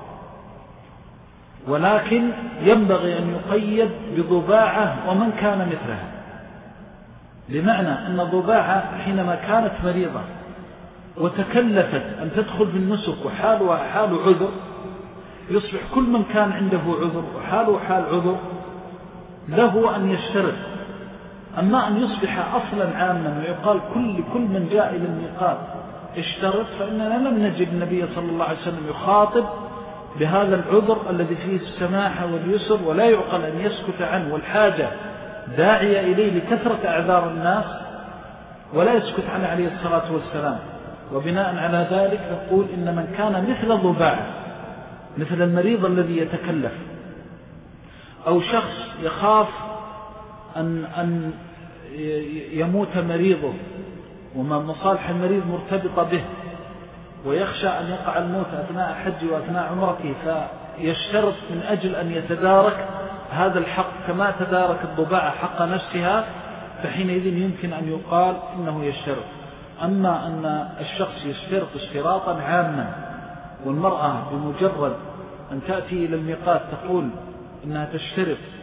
S2: ولكن ينبغي أن يقيد بضباعة ومن كان مثلها، بمعنى أن ضباعة حينما كانت مريضة وتكلفت أن تدخل في النسك وحالها حال عذر، يصبح كل من كان عنده عذر وحاله حال عذر له أن يشترط. أما أن يصبح أصلا عاما ويقال كل كل من جاء إلى الميقات اشترط، فإننا لم نجد النبي صلى الله عليه وسلم يخاطب بهذا العذر الذي فيه السماحة واليسر، ولا يعقل أن يسكت عنه، والحاجة داعية إليه لكثرة أعذار الناس ولا يسكت عنه عليه الصلاة والسلام. وبناء على ذلك نقول إن من كان مثل ضباعة، مثل المريض الذي يتكلف، أو شخص يخاف أن, أن يموت مريضه وما مصالح المريض مرتبطة به، ويخشى أن يقع الموت أثناء حج وأثناء عمرته، فيشترط من أجل أن يتدارك هذا الحق كما تدارك الضباعة حق نفسها، فحينئذ يمكن أن يقال إنه يشترط. أما أن الشخص يشترط اشتراطا عاما، والمرأة بمجرد أن تأتي إلى الميقات تقول إنها تشترط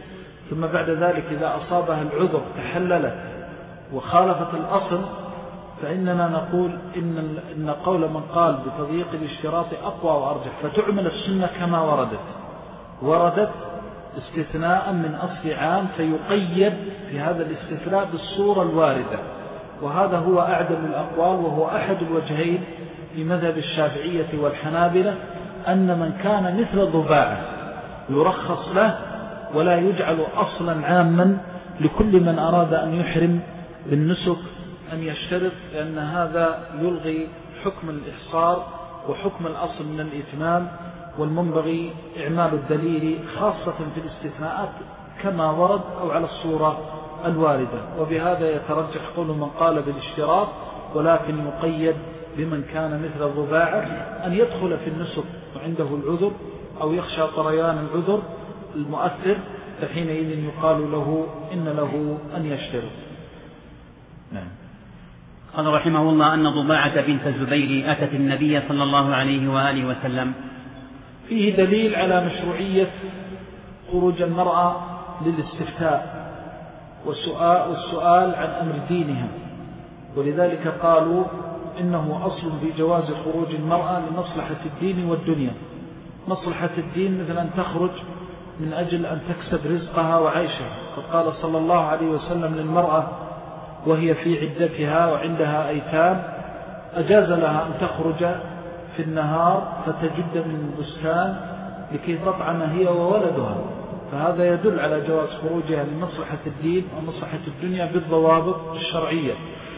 S2: ثم بعد ذلك إذا أصابها العذر تحللت وخالفت الأصل، فإننا نقول إن, إن قول من قال بتضييق الاشتراط أقوى وأرجح، فتعمل السنة كما وردت وردت استثناء من أصل عام، فيقيد في هذا الاستثناء بالصورة الواردة. وهذا هو أعدل الأقوال، وهو أحد الوجهين في مذهب الشافعية والحنابلة، أن من كان مثل ضباعة يرخص له ولا يجعل أصلا عاما لكل من أراد أن يحرم بالنسك أن يشترط، لأن هذا يلغي حكم الإحصار وحكم الأصل من الإتمام، والمنبغي إعمال الدليل خاصة في الاستثناءات كما ورد أو على الصورة الواردة. وبهذا يترجح قول من قال بالاشتراط، ولكن يقيد بمن كان مثل الضباعة أن يدخل في النسك وعنده العذر أو يخشى طريان العذر المؤثر، فحينئذ يقال له إن له أن يشترط.
S1: نعم. قال رحمه الله أن ضباعة بنت الزبير أتت النبي صلى الله عليه وآله وسلم.
S2: فيه دليل على مشروعية خروج المرأة للاستفتاء والسؤال, والسؤال عن أمر دينها، ولذلك قالوا إنه أصل في جواز خروج المرأة لمصلحة الدين والدنيا. مصلحة الدين مثل أن تخرج من أجل أن تكسب رزقها وعيشها، فقال صلى الله عليه وسلم للمرأة وهي في عدتها وعندها أيتام أجاز لها أن تخرج في النهار فتجد من البستان لكي تطعم هي وولدها، فهذا يدل على جواز خروجها لمصلحة الدين ومصلحة الدنيا بالضوابط الشرعية.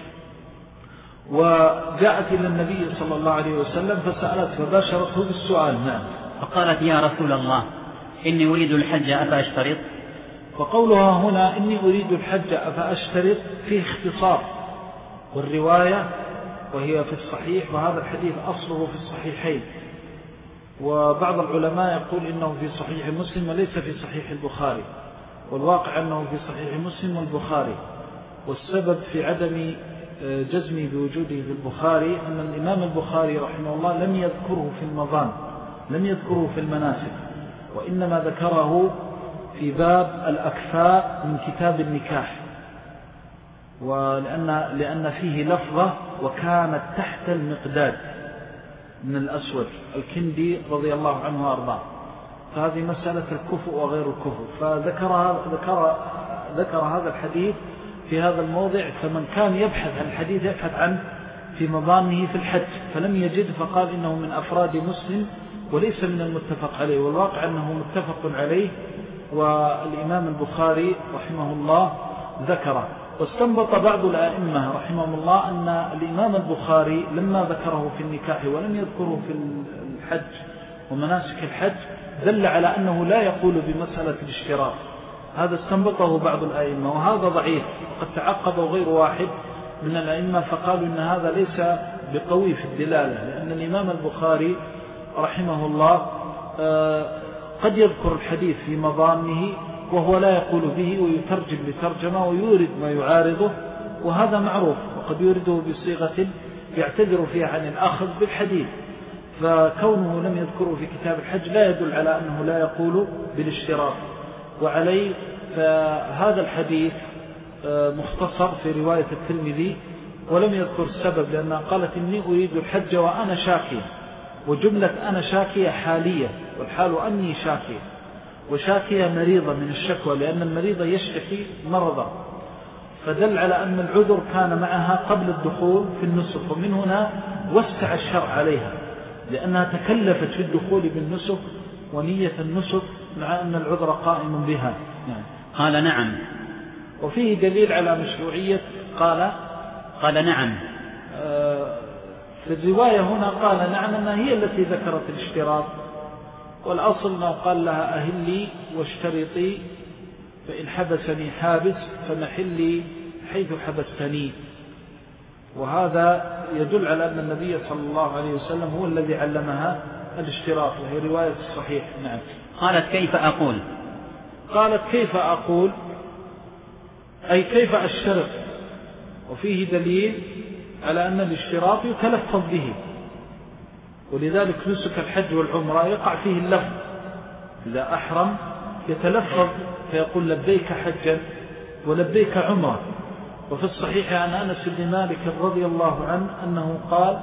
S2: وجاءت إلى النبي صلى الله عليه وسلم فسألت فباشرته بالسؤال. نعم.
S1: فقالت يا رسول الله إني أريد الحج أفأشترط؟
S2: وقولها هنا إني أريد الحج أفأشترط فيه اختصار، والرواية وهي في الصحيح، وهذا الحديث أصله في الصحيحين، وبعض العلماء يقول إنه في صحيح مسلم وليس في صحيح البخاري، والواقع أنه في صحيح مسلم والبخاري. والسبب في عدم جزمي بوجوده في البخاري أن الإمام البخاري رحمه الله لم يذكره في المظان، لم يذكره في المناسك، وإنما ذكره في باب الأكفاء من كتاب النكاح، ولأن لأن فيه لفظة وكانت تحت المقداد من الأسود الكندي رضي الله عنه وأرضاه، فهذه مسألة الكفء وغير الكفء، فذكر ذكر ذكر هذا الحديث في هذا الموضع. فمن كان يبحث عن الحديث يبحث عنه في مظانه في الحج فلم يجد، فقال إنه من أفراد مسلم وليس من المتفق عليه، والواقع أنه متفق عليه، والإمام البخاري رحمه الله ذكره. واستنبط بعض الأئمة رحمهم الله أن الإمام البخاري لما ذكره في النكاح ولم يذكره في الحج ومناسك الحج دل على أنه لا يقول بمسألة الاشتراط. هذا استنبطه بعض الأئمة، وهذا ضعيف، وقد تعقبوا غير واحد من الأئمة فقالوا أن هذا ليس بقوي في الدلالة، لأن الإمام البخاري رحمه الله قد يذكر الحديث في مظانه وهو لا يقول به، ويترجم بترجمة ويورد ما يعارضه، وهذا معروف، وقد يورده بصيغة يعتذر فيها عن الأخذ بالحديث، فكونه لم يذكره في كتاب الحج لا يدل على أنه لا يقول بالاشتراط. وعليه فهذا الحديث مختصر في رواية الترمذي ولم يذكر السبب، لأنها قالت إني أريد الحج وأنا شاكية، وجملة أنا شاكية حالية، والحال أني شاكية، وشاكية مريضة من الشكوى، لأن المريضة يشتكي مرضا، فدل على أن العذر كان معها قبل الدخول في النسك، ومن هنا وسع الشرع عليها لأنها تكلفت في الدخول بالنسك ونية النسك مع أن العذر قائم بها.
S1: نعم. قال نعم.
S2: وفيه دليل على مشروعية قال
S1: قال نعم
S2: في الرواية هنا قال نعم أنها هي التي ذكرت الاشتراط، والأصل ما قال لها أهلي واشترطي فإن حبسني حابس فمحلي حيث حبستني، وهذا يدل على أن النبي صلى الله عليه وسلم هو الذي علمها الاشتراط، وهي رواية الصحيح. نعم.
S1: قالت كيف أقول؟
S2: قالت كيف أقول أي كيف أشترط، وفيه دليل على أن الاشتراط يتلفظ به، ولذلك نسك الحج والعمرة يقع فيه اللفظ، إذا أحرم يتلفظ فيقول لبيك حجا ولبيك عمرة. وفي الصحيح عن أنس بن مالك رضي الله عنه أنه قال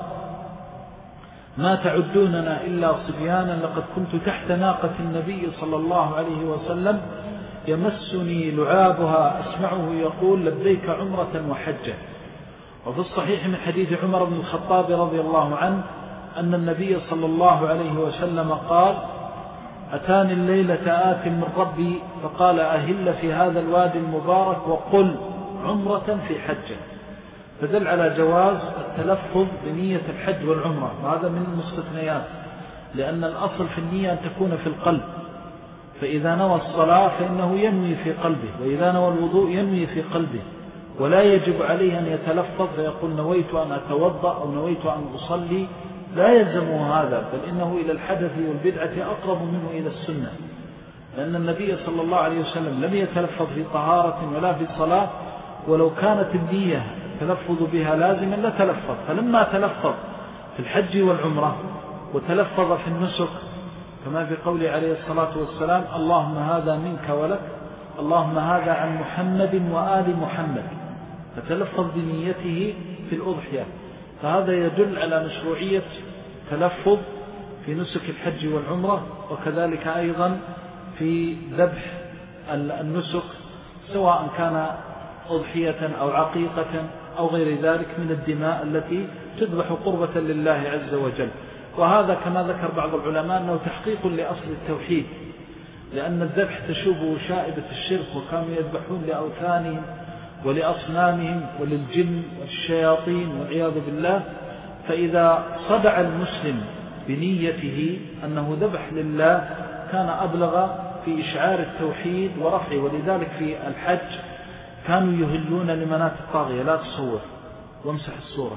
S2: ما تعدوننا إلا صبيانا لقد كنت تحت ناقة النبي صلى الله عليه وسلم يمسني لعابها أسمعه يقول لبيك عمرة وحجة. وفي الصحيح من حديث عمر بن الخطاب رضي الله عنه أن النبي صلى الله عليه وسلم قال أتاني الليلة آت من ربي فقال أهل في هذا الوادي المبارك وقل عمرة في حجة، فدل على جواز التلفظ بنية الحج والعمرة، وهذا من المستثنيات، لأن الأصل في النية أن تكون في القلب، فإذا نوى الصلاة فإنه ينوي في قلبه، وإذا نوى الوضوء ينوي في قلبه، ولا يجب عليه أن يتلفظ فيقول نويت أن أتوضأ أو نويت أن أصلي، لا يلزمه هذا، بل إنه إلى الحدث والبدعة أقرب منه إلى السنة، لأن النبي صلى الله عليه وسلم لم يتلفظ في طهارة ولا في صلاة، ولو كانت النية التلفظ بها لازما لتلفظ، فلما تلفظ في الحج والعمرة وتلفظ في النسك كما في قوله عليه الصلاة والسلام اللهم هذا منك ولك، اللهم هذا عن محمد وآل محمد، فتلفظ بنيته في الأضحية، فهذا يدل على مشروعية تلفظ في نسك الحج والعمرة، وكذلك أيضا في ذبح النسك سواء كان أضحية أو عقيقة أو غير ذلك من الدماء التي تذبح قربة لله عز وجل. وهذا كما ذكر بعض العلماء أنه تحقيق لأصل التوحيد، لأن الذبح تشوبه شائبة الشرك، وكانوا يذبحون لأوثانهم ولأصنامهم وللجن والشياطين والعياذ بالله، فإذا صدع المسلم بنيته أنه ذبح لله كان أبلغ في إشعار التوحيد ورفعه. ولذلك في الحج كانوا يهلون لمنات الطاغية، لا تصور وامسح الصورة،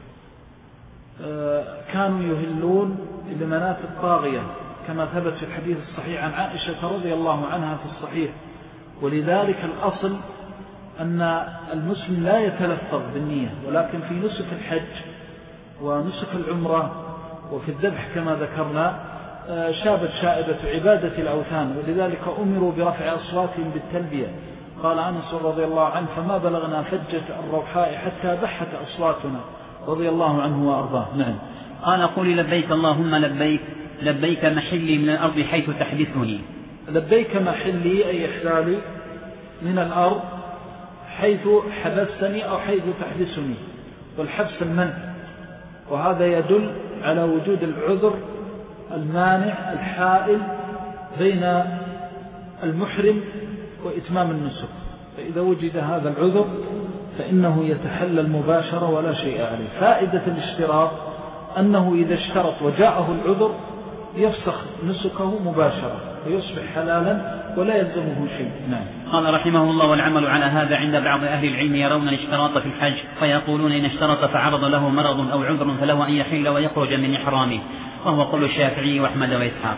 S2: كانوا يهلون لمنات الطاغية كما ثبت في الحديث الصحيح عن عائشة رضي الله عنها في الصحيح. ولذلك الأصل أن المسلم لا يتلفظ بالنية، ولكن في نسك الحج ونسك العمرة وفي الذبح كما ذكرنا شابت شائبة عبادة الأوثان، ولذلك أمروا برفع أصواتهم بالتلبية. قال أنس رضي الله عنه فما بلغنا فجة الروحاء حتى بحت أصواتنا رضي الله عنه وأرضاه. نعم.
S1: قال قولي لبيك اللهم لبيك، لبيك محلي من الأرض حيث تحدثني.
S2: لبيك محلي أي إحلالي من الأرض حيث حبستني أو حيث تحدثني، والحبس المنع، وهذا يدل على وجود العذر المانع الحائل بين المحرم وإتمام النسك، فإذا وجد هذا العذر فإنه يتحلل مباشرة ولا شيء عليه. فائدة الاشتراط أنه إذا اشترط وجاءه العذر يفسخ نسكه مباشرة ويصبح حلالا ولا يلزمه شيء. نعم.
S1: قال رحمه الله والعمل على هذا عند بعض أهل العلم يرون الاشتراط في الحج، فيقولون إن اشترط فعرض له مرض أو عذر فله أن يحل ويخرج من إحرامه، وهو قول الشافعي وأحمد وإسحاق.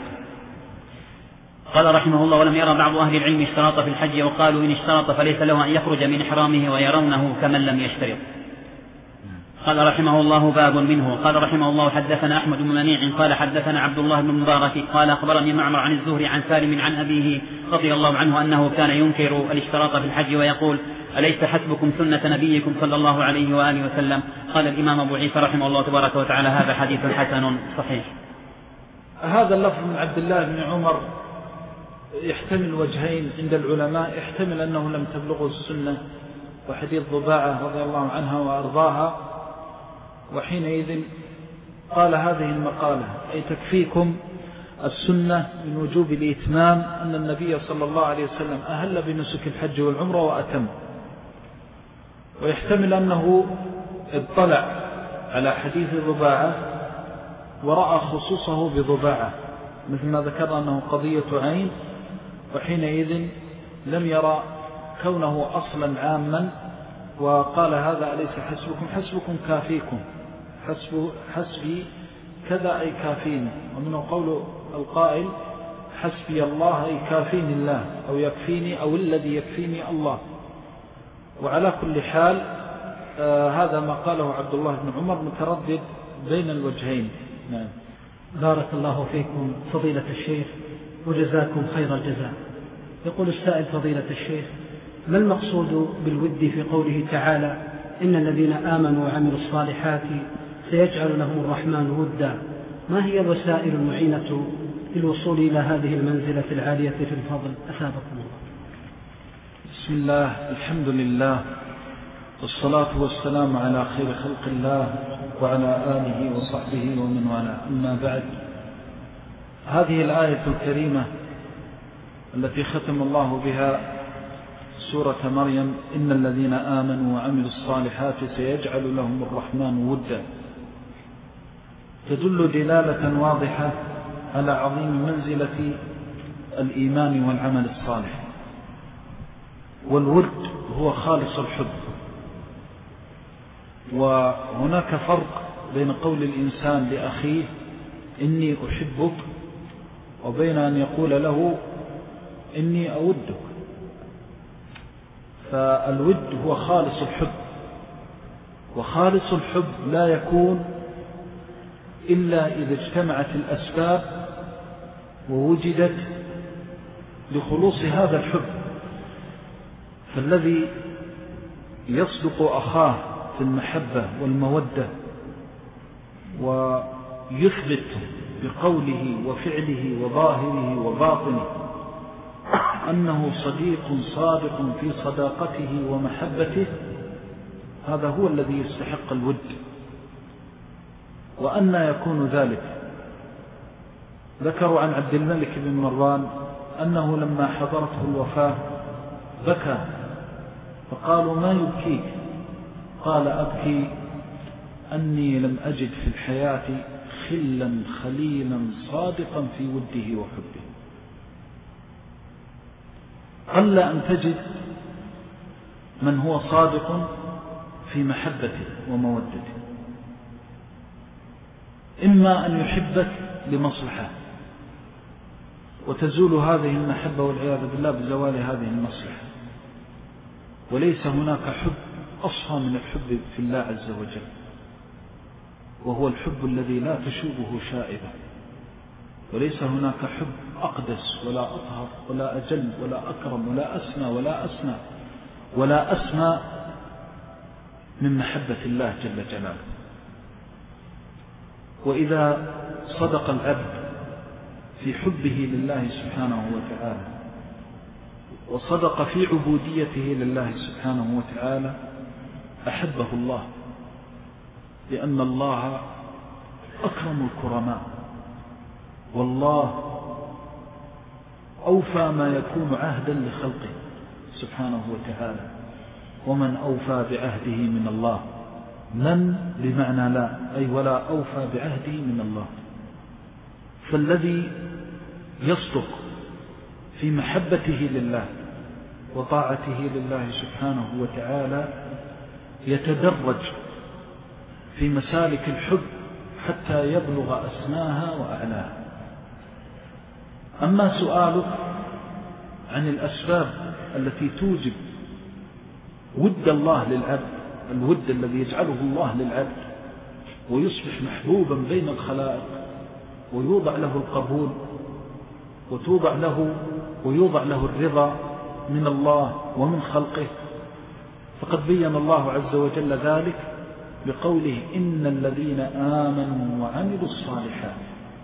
S1: قال رحمه الله ولم يرى بعض أهل العلم اشتراط في الحج، وقالوا إن اشترط فليس له أن يخرج من إحرامه ويرونه كمن لم يشترط. قال رحمه الله باب منه. قال رحمه الله حدثنا أحمد بن منيع قال حدثنا عبد الله بن مبارك قال أخبرني معمر عن الزهري عن سالم عن أبيه رضي الله عنه أنه كان ينكر الاشتراط في الحج ويقول أليس حسبكم سنة نبيكم صلى الله عليه وآله وسلم. قال الإمام أبو عيسى رحمه الله تبارك وتعالى هذا حديث حسن صحيح.
S2: هذا اللفظ من عبد الله بن عمر يحتمل وجهين عند العلماء، يحتمل أنه لم تبلغه السنة وحديث ضباعة رضي الله عنها وأرضاها، وحينئذ قال هذه المقالة أي تكفيكم السنة من وجوب الإتمام أن النبي صلى الله عليه وسلم أهل بنسك الحج والعمرة وأتم. ويحتمل أنه اطلع على حديث ضباعة ورأى خصوصه بضباعة مثل ما ذكر أنه قضية عين، وحينئذ لم يرى كونه أصلا عاما وقال هذا أليس حسبكم، حسبكم كافيكم، حسب حسبي كذا أي كافيني، ومنه قول القائل حسبي الله أي كافيني الله أو يكفيني أو الذي يكفيني الله. وعلى كل حال آه هذا ما قاله عبد الله بن عمر متردد بين الوجهين. نعم.
S3: بارك الله فيكم فضيلة الشيخ وجزاكم خير الجزاء.
S1: يقول السائل فضيلة الشيخ: ما المقصود بالود في قوله تعالى إن الذين آمنوا وعملوا الصالحات سيجعل لهم الرحمن ودا؟ ما هي الوسائل المعينة للوصول إلى هذه المنزلة العالية في الفضل؟ أثابكم الله.
S2: بسم الله، الحمد لله، والصلاة والسلام على خير خلق الله وعلى آله وصحبه ومن والاه، أما بعد. هذه الآية الكريمة التي ختم الله بها سورة مريم: إن الذين آمنوا وعملوا الصالحات سيجعل لهم الرحمن ودا، تدل دلالة واضحة على عظيم منزلة الإيمان والعمل الصالح. والود هو خالص الحب. وهناك فرق بين قول الإنسان لأخيه إني أحبك وبين أن يقول له إني أودك. فالود هو خالص الحب، وخالص الحب لا يكون إلا إذا اجتمعت الأسباب ووجدت لخلوص هذا الحب. فالذي يصدق أخاه في المحبة والمودة ويثبت بقوله وفعله وظاهره وباطنه أنه صديق صادق في صداقته ومحبته، هذا هو الذي يستحق الود. وأن يكون ذلك؟ ذكروا عن عبد الملك بن مروان أنه لما حضرته الوفاة بكى، فقالوا: ما يبكيك؟ قال: أبكي أني لم أجد في الحياة خلا خليلا صادقا في وده وحبه. قل أن تجد من هو صادق في محبته ومودته. إما أن يحبك لمصلحة وتزول هذه المحبة والعياذ بالله بزوال هذه المصلحة، وليس هناك حب أصفى من الحب في الله عز وجل، وهو الحب الذي لا تشوبه شائبة. وليس هناك حب أقدس ولا أطهر ولا أجل ولا أكرم ولا أسنى ولا أسنى ولا أسمى من محبة الله جل جلاله. وإذا صدق العبد في حبه لله سبحانه وتعالى وصدق في عبوديته لله سبحانه وتعالى أحبه الله، لأن الله أكرم الكرماء، والله أوفى ما يكون عهدا لخلقه سبحانه وتعالى. ومن أوفى بعهده من الله؟ من بمعنى لا، أي ولا أوفى بعهده من الله. فالذي يصدق في محبته لله وطاعته لله سبحانه وتعالى يتدرج في مسالك الحب حتى يبلغ أسماها وأعلاها. أما سؤالك عن الأسباب التي توجب ود الله للعبد، الود الذي يجعله الله للعبد ويصبح محبوبا بين الخلائق ويوضع له القبول وتوضع له ويوضع له الرضا من الله ومن خلقه، فقد بين الله عز وجل ذلك بقوله: إن الذين آمنوا وعملوا الصالحات.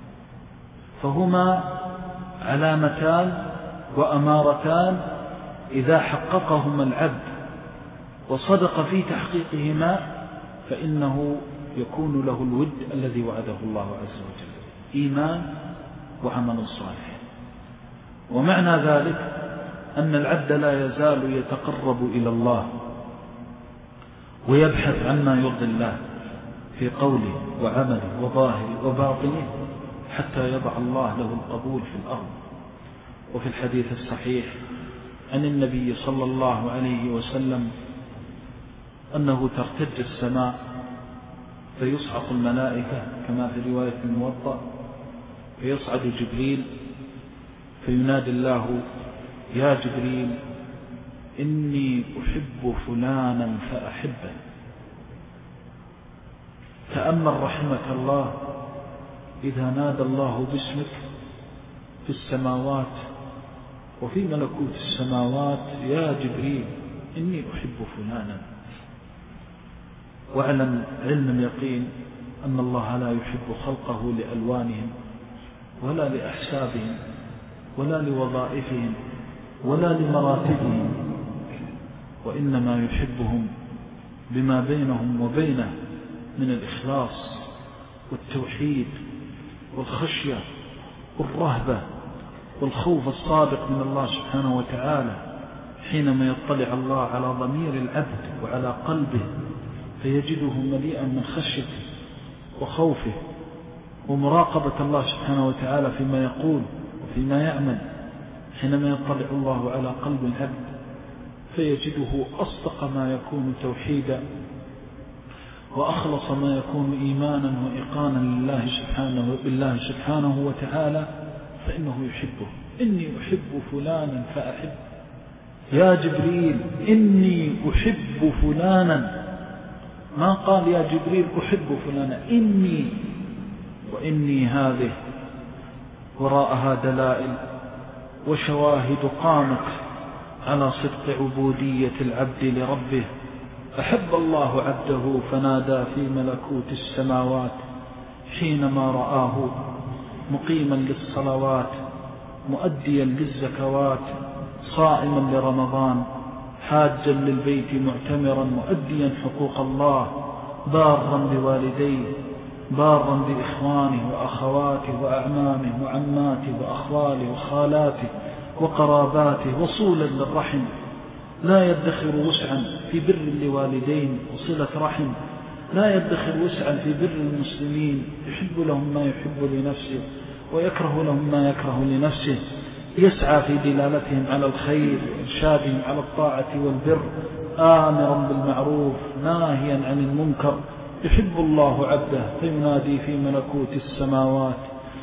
S2: فهما علامتان وأمارتان إذا حققهما العبد وصدق في تحقيقهما فإنه يكون له الود الذي وعده الله عز وجل: إيمان وعمل صالح. ومعنى ذلك أن العبد لا يزال يتقرب إلى الله ويبحث عما يرضي الله في قوله وعمله وظاهره وباطنه حتى يضع الله له القبول في الأرض. وفي الحديث الصحيح عن النبي صلى الله عليه وسلم أنه ترتج السماء فيصعق الملائكة كما في رواية الموطأ، فيصعد جبريل فينادي الله: يا جبريل إني أحب فلانا فأحبه. تأمل رحمة الله إذا نادى الله باسمك في السماوات وفي ملكوت السماوات يا جبريل إني أحب فلانا. واعلم علم اليقين أن الله لا يحب خلقه لألوانهم ولا لأحسابهم ولا لوظائفهم ولا لمراتبهم، وإنما يحبهم بما بينهم وبينه من الإخلاص والتوحيد والخشية والرهبة والخوف الصادق من الله سبحانه وتعالى. حينما يطلع الله على ضمير العبد وعلى قلبه فيجده مليئا من خشيته وخوفه ومراقبة الله سبحانه وتعالى فيما يقول وفيما يعمل. حينما يطلع الله على قلب العبد فيجده أصدق ما يكون توحيدا وأخلص ما يكون إيمانا وإيقانا لله سبحانه بالله سبحانه وتعالى، فإنه يحبه. إني أحب فلانا فأحب. يا جبريل إني أحب فلانا، ما قال يا جبريل أحب فلانا، إني، وإني هذه وراءها دلائل وشواهد قامت على صدق عبودية العبد لربه. أحب الله عبده فنادى في ملكوت السماوات حينما رآه مقيما للصلوات مؤديا للزكوات صائما لرمضان حاجا للبيت معتمرا مؤديا حقوق الله بارا بوالديه بارا بإخوانه وأخواته وأعمامه وعماته وأخواله وخالاته وقراباته وصولا للرحم، لا يدخر وسعا في بر لوالدين وصلة رحم، لا يدخر وسعا في بر المسلمين، يحب لهم ما يحب لنفسه ويكره لهم ما يكره لنفسه، يسعى في دلالتهم على الخير وإرشادهم على الطاعة والبر، آمرا بالمعروف ناهيا عن المنكر. يحب الله عبده فينادي في ملكوت السماوات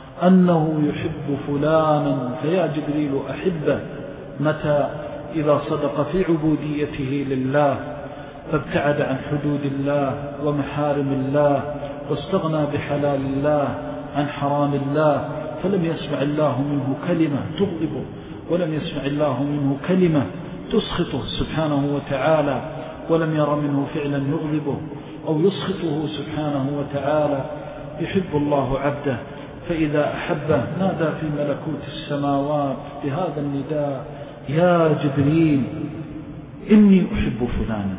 S2: أنه يحب فلانا، فيا جبريل أحبه. متى؟ إذا صدق في عبوديته لله فابتعد عن حدود الله ومحارم الله واستغنى بحلال الله عن حرام الله، فلم يسمع الله منه كلمة تغضبه ولم يسمع الله منه كلمة تسخطه سبحانه وتعالى، ولم ير منه فعلا يغضبه أو يسخطه سبحانه وتعالى. يحب الله عبده فإذا أحبه نادى في ملكوت السماوات بهذا النداء يا جبريل إني أحب فلانا.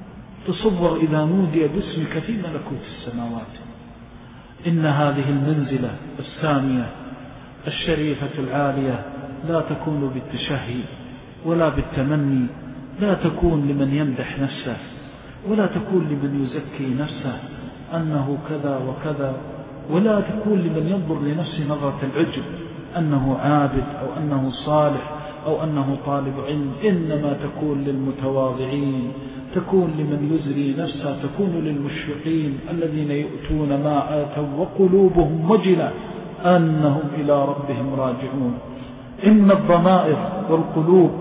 S2: تصور إذا نودي باسمك في ملكوت السماوات. إن هذه المنزلة السامية الشريفة العالية لا تكون بالتشهي ولا بالتمني، لا تكون لمن يمدح نفسه ولا تكون لمن يزكي نفسه أنه كذا وكذا، ولا تكون لمن ينظر لنفسه نظرة العجب أنه عابد أو أنه صالح أو أنه طالب علم، إنما تكون للمتواضعين، تكون لمن يزري نفسه، تكون للمشفقين الذين يؤتون ما آتوا وقلوبهم وجلة أنهم إلى ربهم راجعون. إن الضمائر والقلوب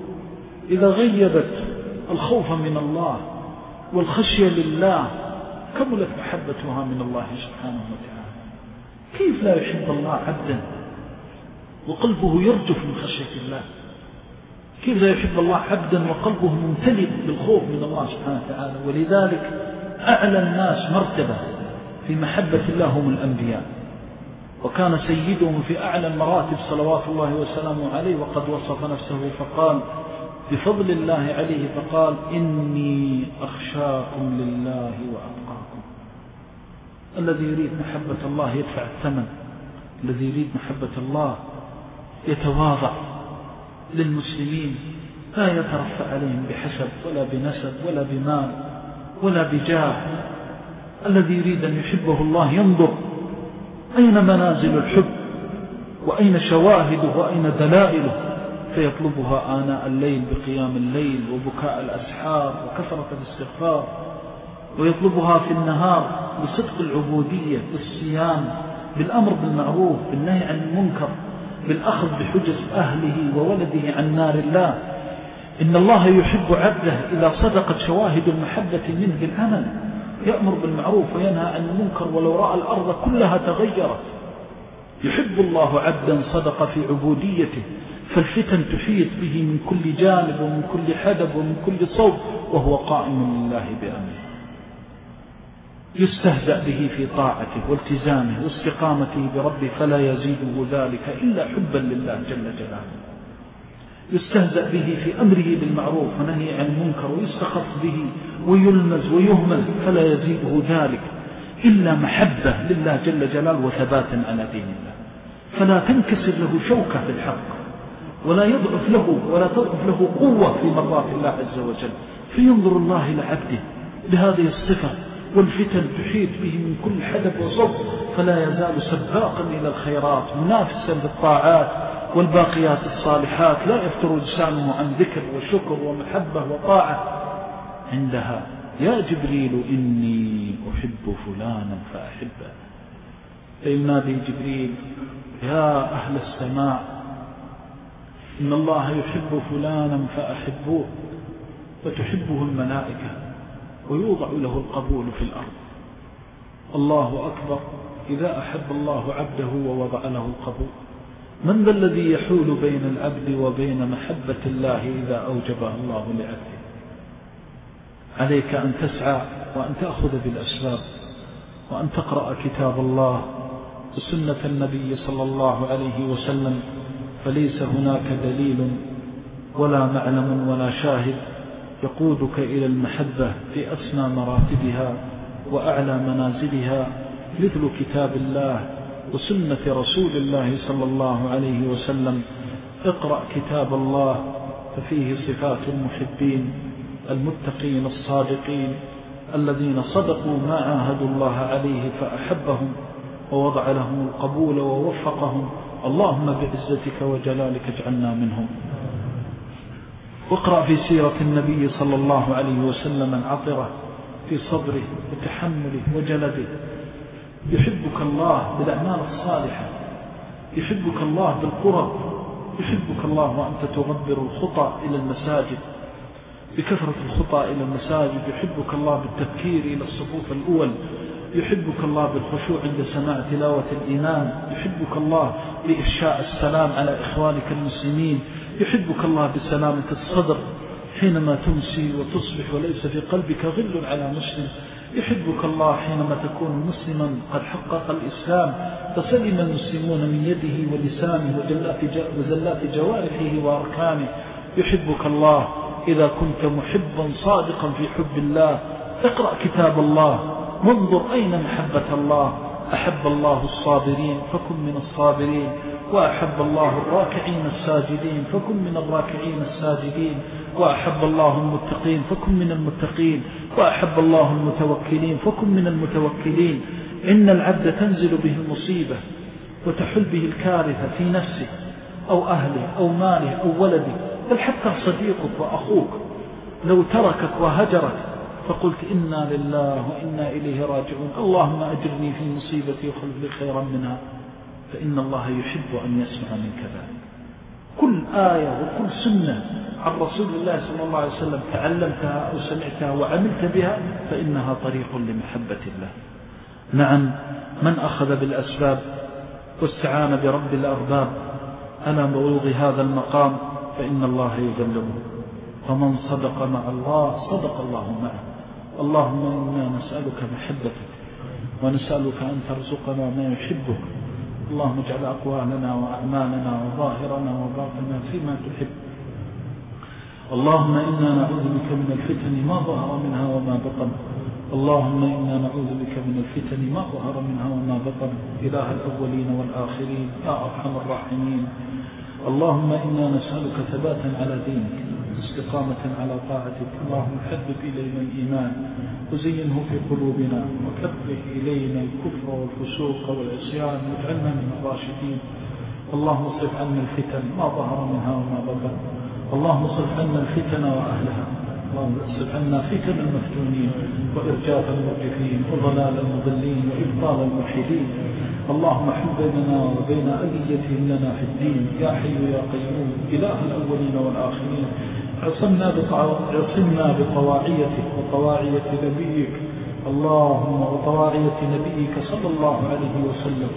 S2: إذا غيبت الخوف من الله والخشية لله كملت محبتها من الله سبحانه وتعالى. كيف لا يحب الله عبدا وقلبه يرجف من خشية الله؟ كيف لا يحب الله عبدا وقلبه ممتلئ بالخوف من الله سبحانه وتعالى؟ ولذلك أعلى الناس مرتبة في محبة الله هم الأنبياء، وكان سيدهم في أعلى المراتب صلوات الله وسلامه عليه، وقد وصف نفسه فقال بفضل الله عليه فقال إني أخشاكم لله وأتقاكم. الذي يريد محبة الله يدفع الثمن، الذي يريد محبة الله يتواضع للمسلمين، لا يترفع عليهم بحسب ولا بنسب ولا بمال ولا بجاه. الذي يريد أن يحبه الله ينظر أين منازل الحب وأين شواهده وأين دلائله فيطلبها آناء الليل بقيام الليل وبكاء الأسحار وكثرة الاستغفار، ويطلبها في النهار بصدق العبودية بالصيام بالأمر بالمعروف بالنهي عن المنكر بالأخذ بحجج أهله وولده عن نار الله. إن الله يحب عبده إذا صدقت شواهد المحبة منه بالعمل، يأمر بالمعروف وينهى عن المنكر ولو رأى الأرض كلها تغيرت. يحب الله عبدا صدق في عبوديته فالفتن تحيط به من كل جانب ومن كل حدب ومن كل صوب وهو قائم لله بأمره. يستهزأ به في طاعته والتزامه واستقامته بربه فلا يزيده ذلك إلا حبا لله جل جلاله. يستهزأ به في أمره بالمعروف ونهي عن المنكر ويستخف به ويلمز ويهمل فلا يزيده ذلك إلا محبة لله جل جلاله وثباتا على دين الله. فلا تنكسر له شوكة في الحق ولا يضعف له ولا تضعف له قوة في مرضات الله عز وجل. فينظر الله إلى عبده بهذه الصفة والفتن تحيط به من كل حدب وصوب فلا يزال سباقا إلى الخيرات منافسا بالطاعات والباقيات الصالحات لا يفتر لسانه عن ذكر وشكر ومحبة وطاعة. عندها يا جبريل إني أحب فلانا فأحبه، فينادي جبريل يا أهل السماء إن الله يحب فلانا فأحبوه، فتحبه الملائكة ويوضع له القبول في الأرض. الله أكبر إذا أحب الله عبده ووضع له القبول. من ذا الذي يحول بين العبد وبين محبة الله إذا أوجبها الله لعبده؟ عليك أن تسعى وأن تأخذ بالأسباب وأن تقرأ كتاب الله وسنة النبي صلى الله عليه وسلم، فليس هناك دليل ولا معلم ولا شاهد يقودك إلى المحبة في أسمى مراتبها وأعلى منازلها مثل كتاب الله وسنة رسول الله صلى الله عليه وسلم. اقرأ كتاب الله ففيه صفات المحبين المتقين الصادقين الذين صدقوا ما عاهدوا الله عليه فأحبهم ووضع لهم القبول ووفقهم. اللهم بعزتك وجلالك اجعلنا منهم. واقرأ في سيرة النبي صلى الله عليه وسلم العطرة في صبره وتحمله وجلده. يحبك الله بالأعمال الصالحة، يحبك الله بالقرب، يحبك الله وأنت تغبر الخطى إلى المساجد بكثرة الخطى إلى المساجد. يحبك الله بالتبكير إلى الصفوف الأول، يحبك الله بالخشوع عند سماع تلاوة الإمام، يحبك الله بإفشاء السلام على إخوانك المسلمين، يحبك الله بسلامة الصدر حينما تمسي وتصبح وليس في قلبك غل على مسلم، يحبك الله حينما تكون مسلما قد حقق الإسلام فسلم المسلمون من يده ولسانه وزلات جوارحه وأركانه. يحبك الله إذا كنت محبا صادقا في حب الله. اقرأ كتاب الله وانظر أين محبة الله. أحب الله الصابرين فكن من الصابرين، وأحب الله الراكعين الساجدين فكن من الراكعين الساجدين، وأحب الله المتقين فكن من المتقين، وأحب الله المتوكلين فكن من المتوكلين. إن العبد تنزل به المصيبة وتحل به الكارثة في نفسه أو أهله أو ماله أو ولده، بل حتى صديقك وأخوك لو تركك وهجرك فقلت إنا لله وإنا إليه راجعون، اللهم أجرني في مصيبتي وخلف لي خيرا منها، فإن الله يحب أن يسمع منك ذلك. كل آية وكل سنة عن رسول الله صلى الله عليه وسلم تعلمتها أو سمعتها وعملت بها فإنها طريق لمحبة الله. نعم، من أخذ بالأسباب واستعان برب الأرباب على بلوغ هذا المقام فإن الله يبلغه، ومن صدق مع الله صدق الله معه. اللهم إنا نسألك محبتك ونسألك أن ترزقنا ما يحبك. اللهم اجعل أقوالنا وأعمالنا وظاهرنا وباطننا فيما تحب. اللهم إنا نعوذ بك من الفتن ما ظهر منها وما بطن. اللهم إنا نعوذ بك من الفتن ما ظهر منها وما بطن. إله الأولين والآخرين يا أرحم الراحمين. اللهم إنا نسألك ثباتا على دينك، استقامة على طاعتك. اللهم حبب إلينا الإيمان وزينه في قلوبنا، وكره إلينا الكفر والفسوق والعصيان واجعلنا من الراشدين. اللهم اصرف عنا الفتن ما ظهر منها وما بطن. اللهم اصرف عنا الفتن وأهلها. اللهم اصرف عنا فتن المفتونين وإرجاف المرجفين وضلال المضلين وإبطال الملحدين. اللهم حل بيننا وبين أذيتهم لنا في الدين يا حي يا قيوم إله الأولين والآخرين. عصمنا بطواعيتك وطواعية نبيك، اللهم وطواعية نبيك صلى الله عليه وسلم،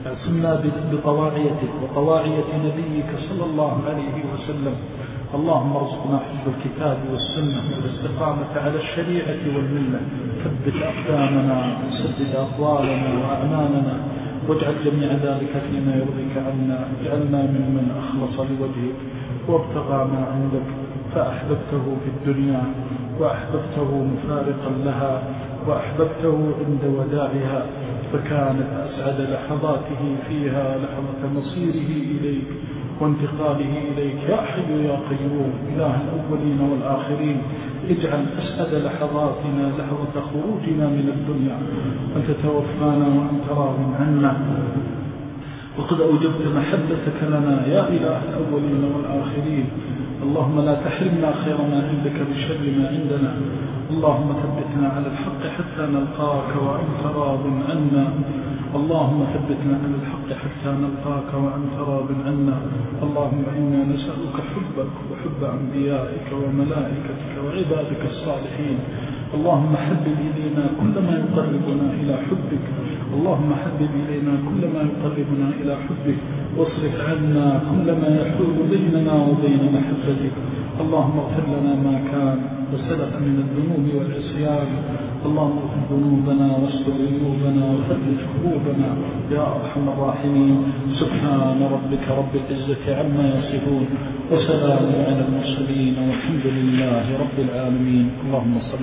S2: اعصمنا بطواعيتك وطواعية نبيك صلى الله عليه وسلم. اللهم ارزقنا حفظ الكتاب والسنة والاستقامة على الشريعة والملة. ثبت أقدامنا وسدد أقوالنا وأعمالنا، واجعل جميع ذلك فيما يرضيك عنا. اجعلنا ممن أخلص لوجهك وابتغى ما عندك، فأحببته في الدنيا وأحببته مفارقا لها وأحببته عند وداعها، فكانت أسعد لحظاته فيها لحظة مصيره إليك وانتقاله إليك. يا حي يا قيوم إله الأولين والآخرين، اجعل أسعد لحظاتنا لحظة خروجنا من الدنيا، أن تتوفانا وأنت راض عنا، وقد أوجبت محبتك لنا يا إله الأولين والآخرين. اللهم لا تحرمنا خير ما عندك بشر ما عندنا. اللهم ثبتنا على الحق حتى نلقاك وأنت راض عنا. اللهم ثبتنا على الحق حتى نلقاك وأنت راض عنا. اللهم إنا نسألك حبك وحب أنبيائك وملائكتك وعبادك الصالحين. اللهم حبب إلينا كل ما يقربنا إلى حبك. اللهم حبب إلينا كل ما يقربنا إلى حبك، واصرف عنا كل ما يحول بيننا وبين محبتك. اللهم اغفر لنا ما كان وسلف من الذنوب والعصيان. اللهم اغفر ذنوبنا واستر عيوبنا وفرج كروبنا يا أرحم الراحمين. سبحان ربك رب العزة عما يصفون، وسلام على المرسلين، والحمد لله رب العالمين. اللهم صل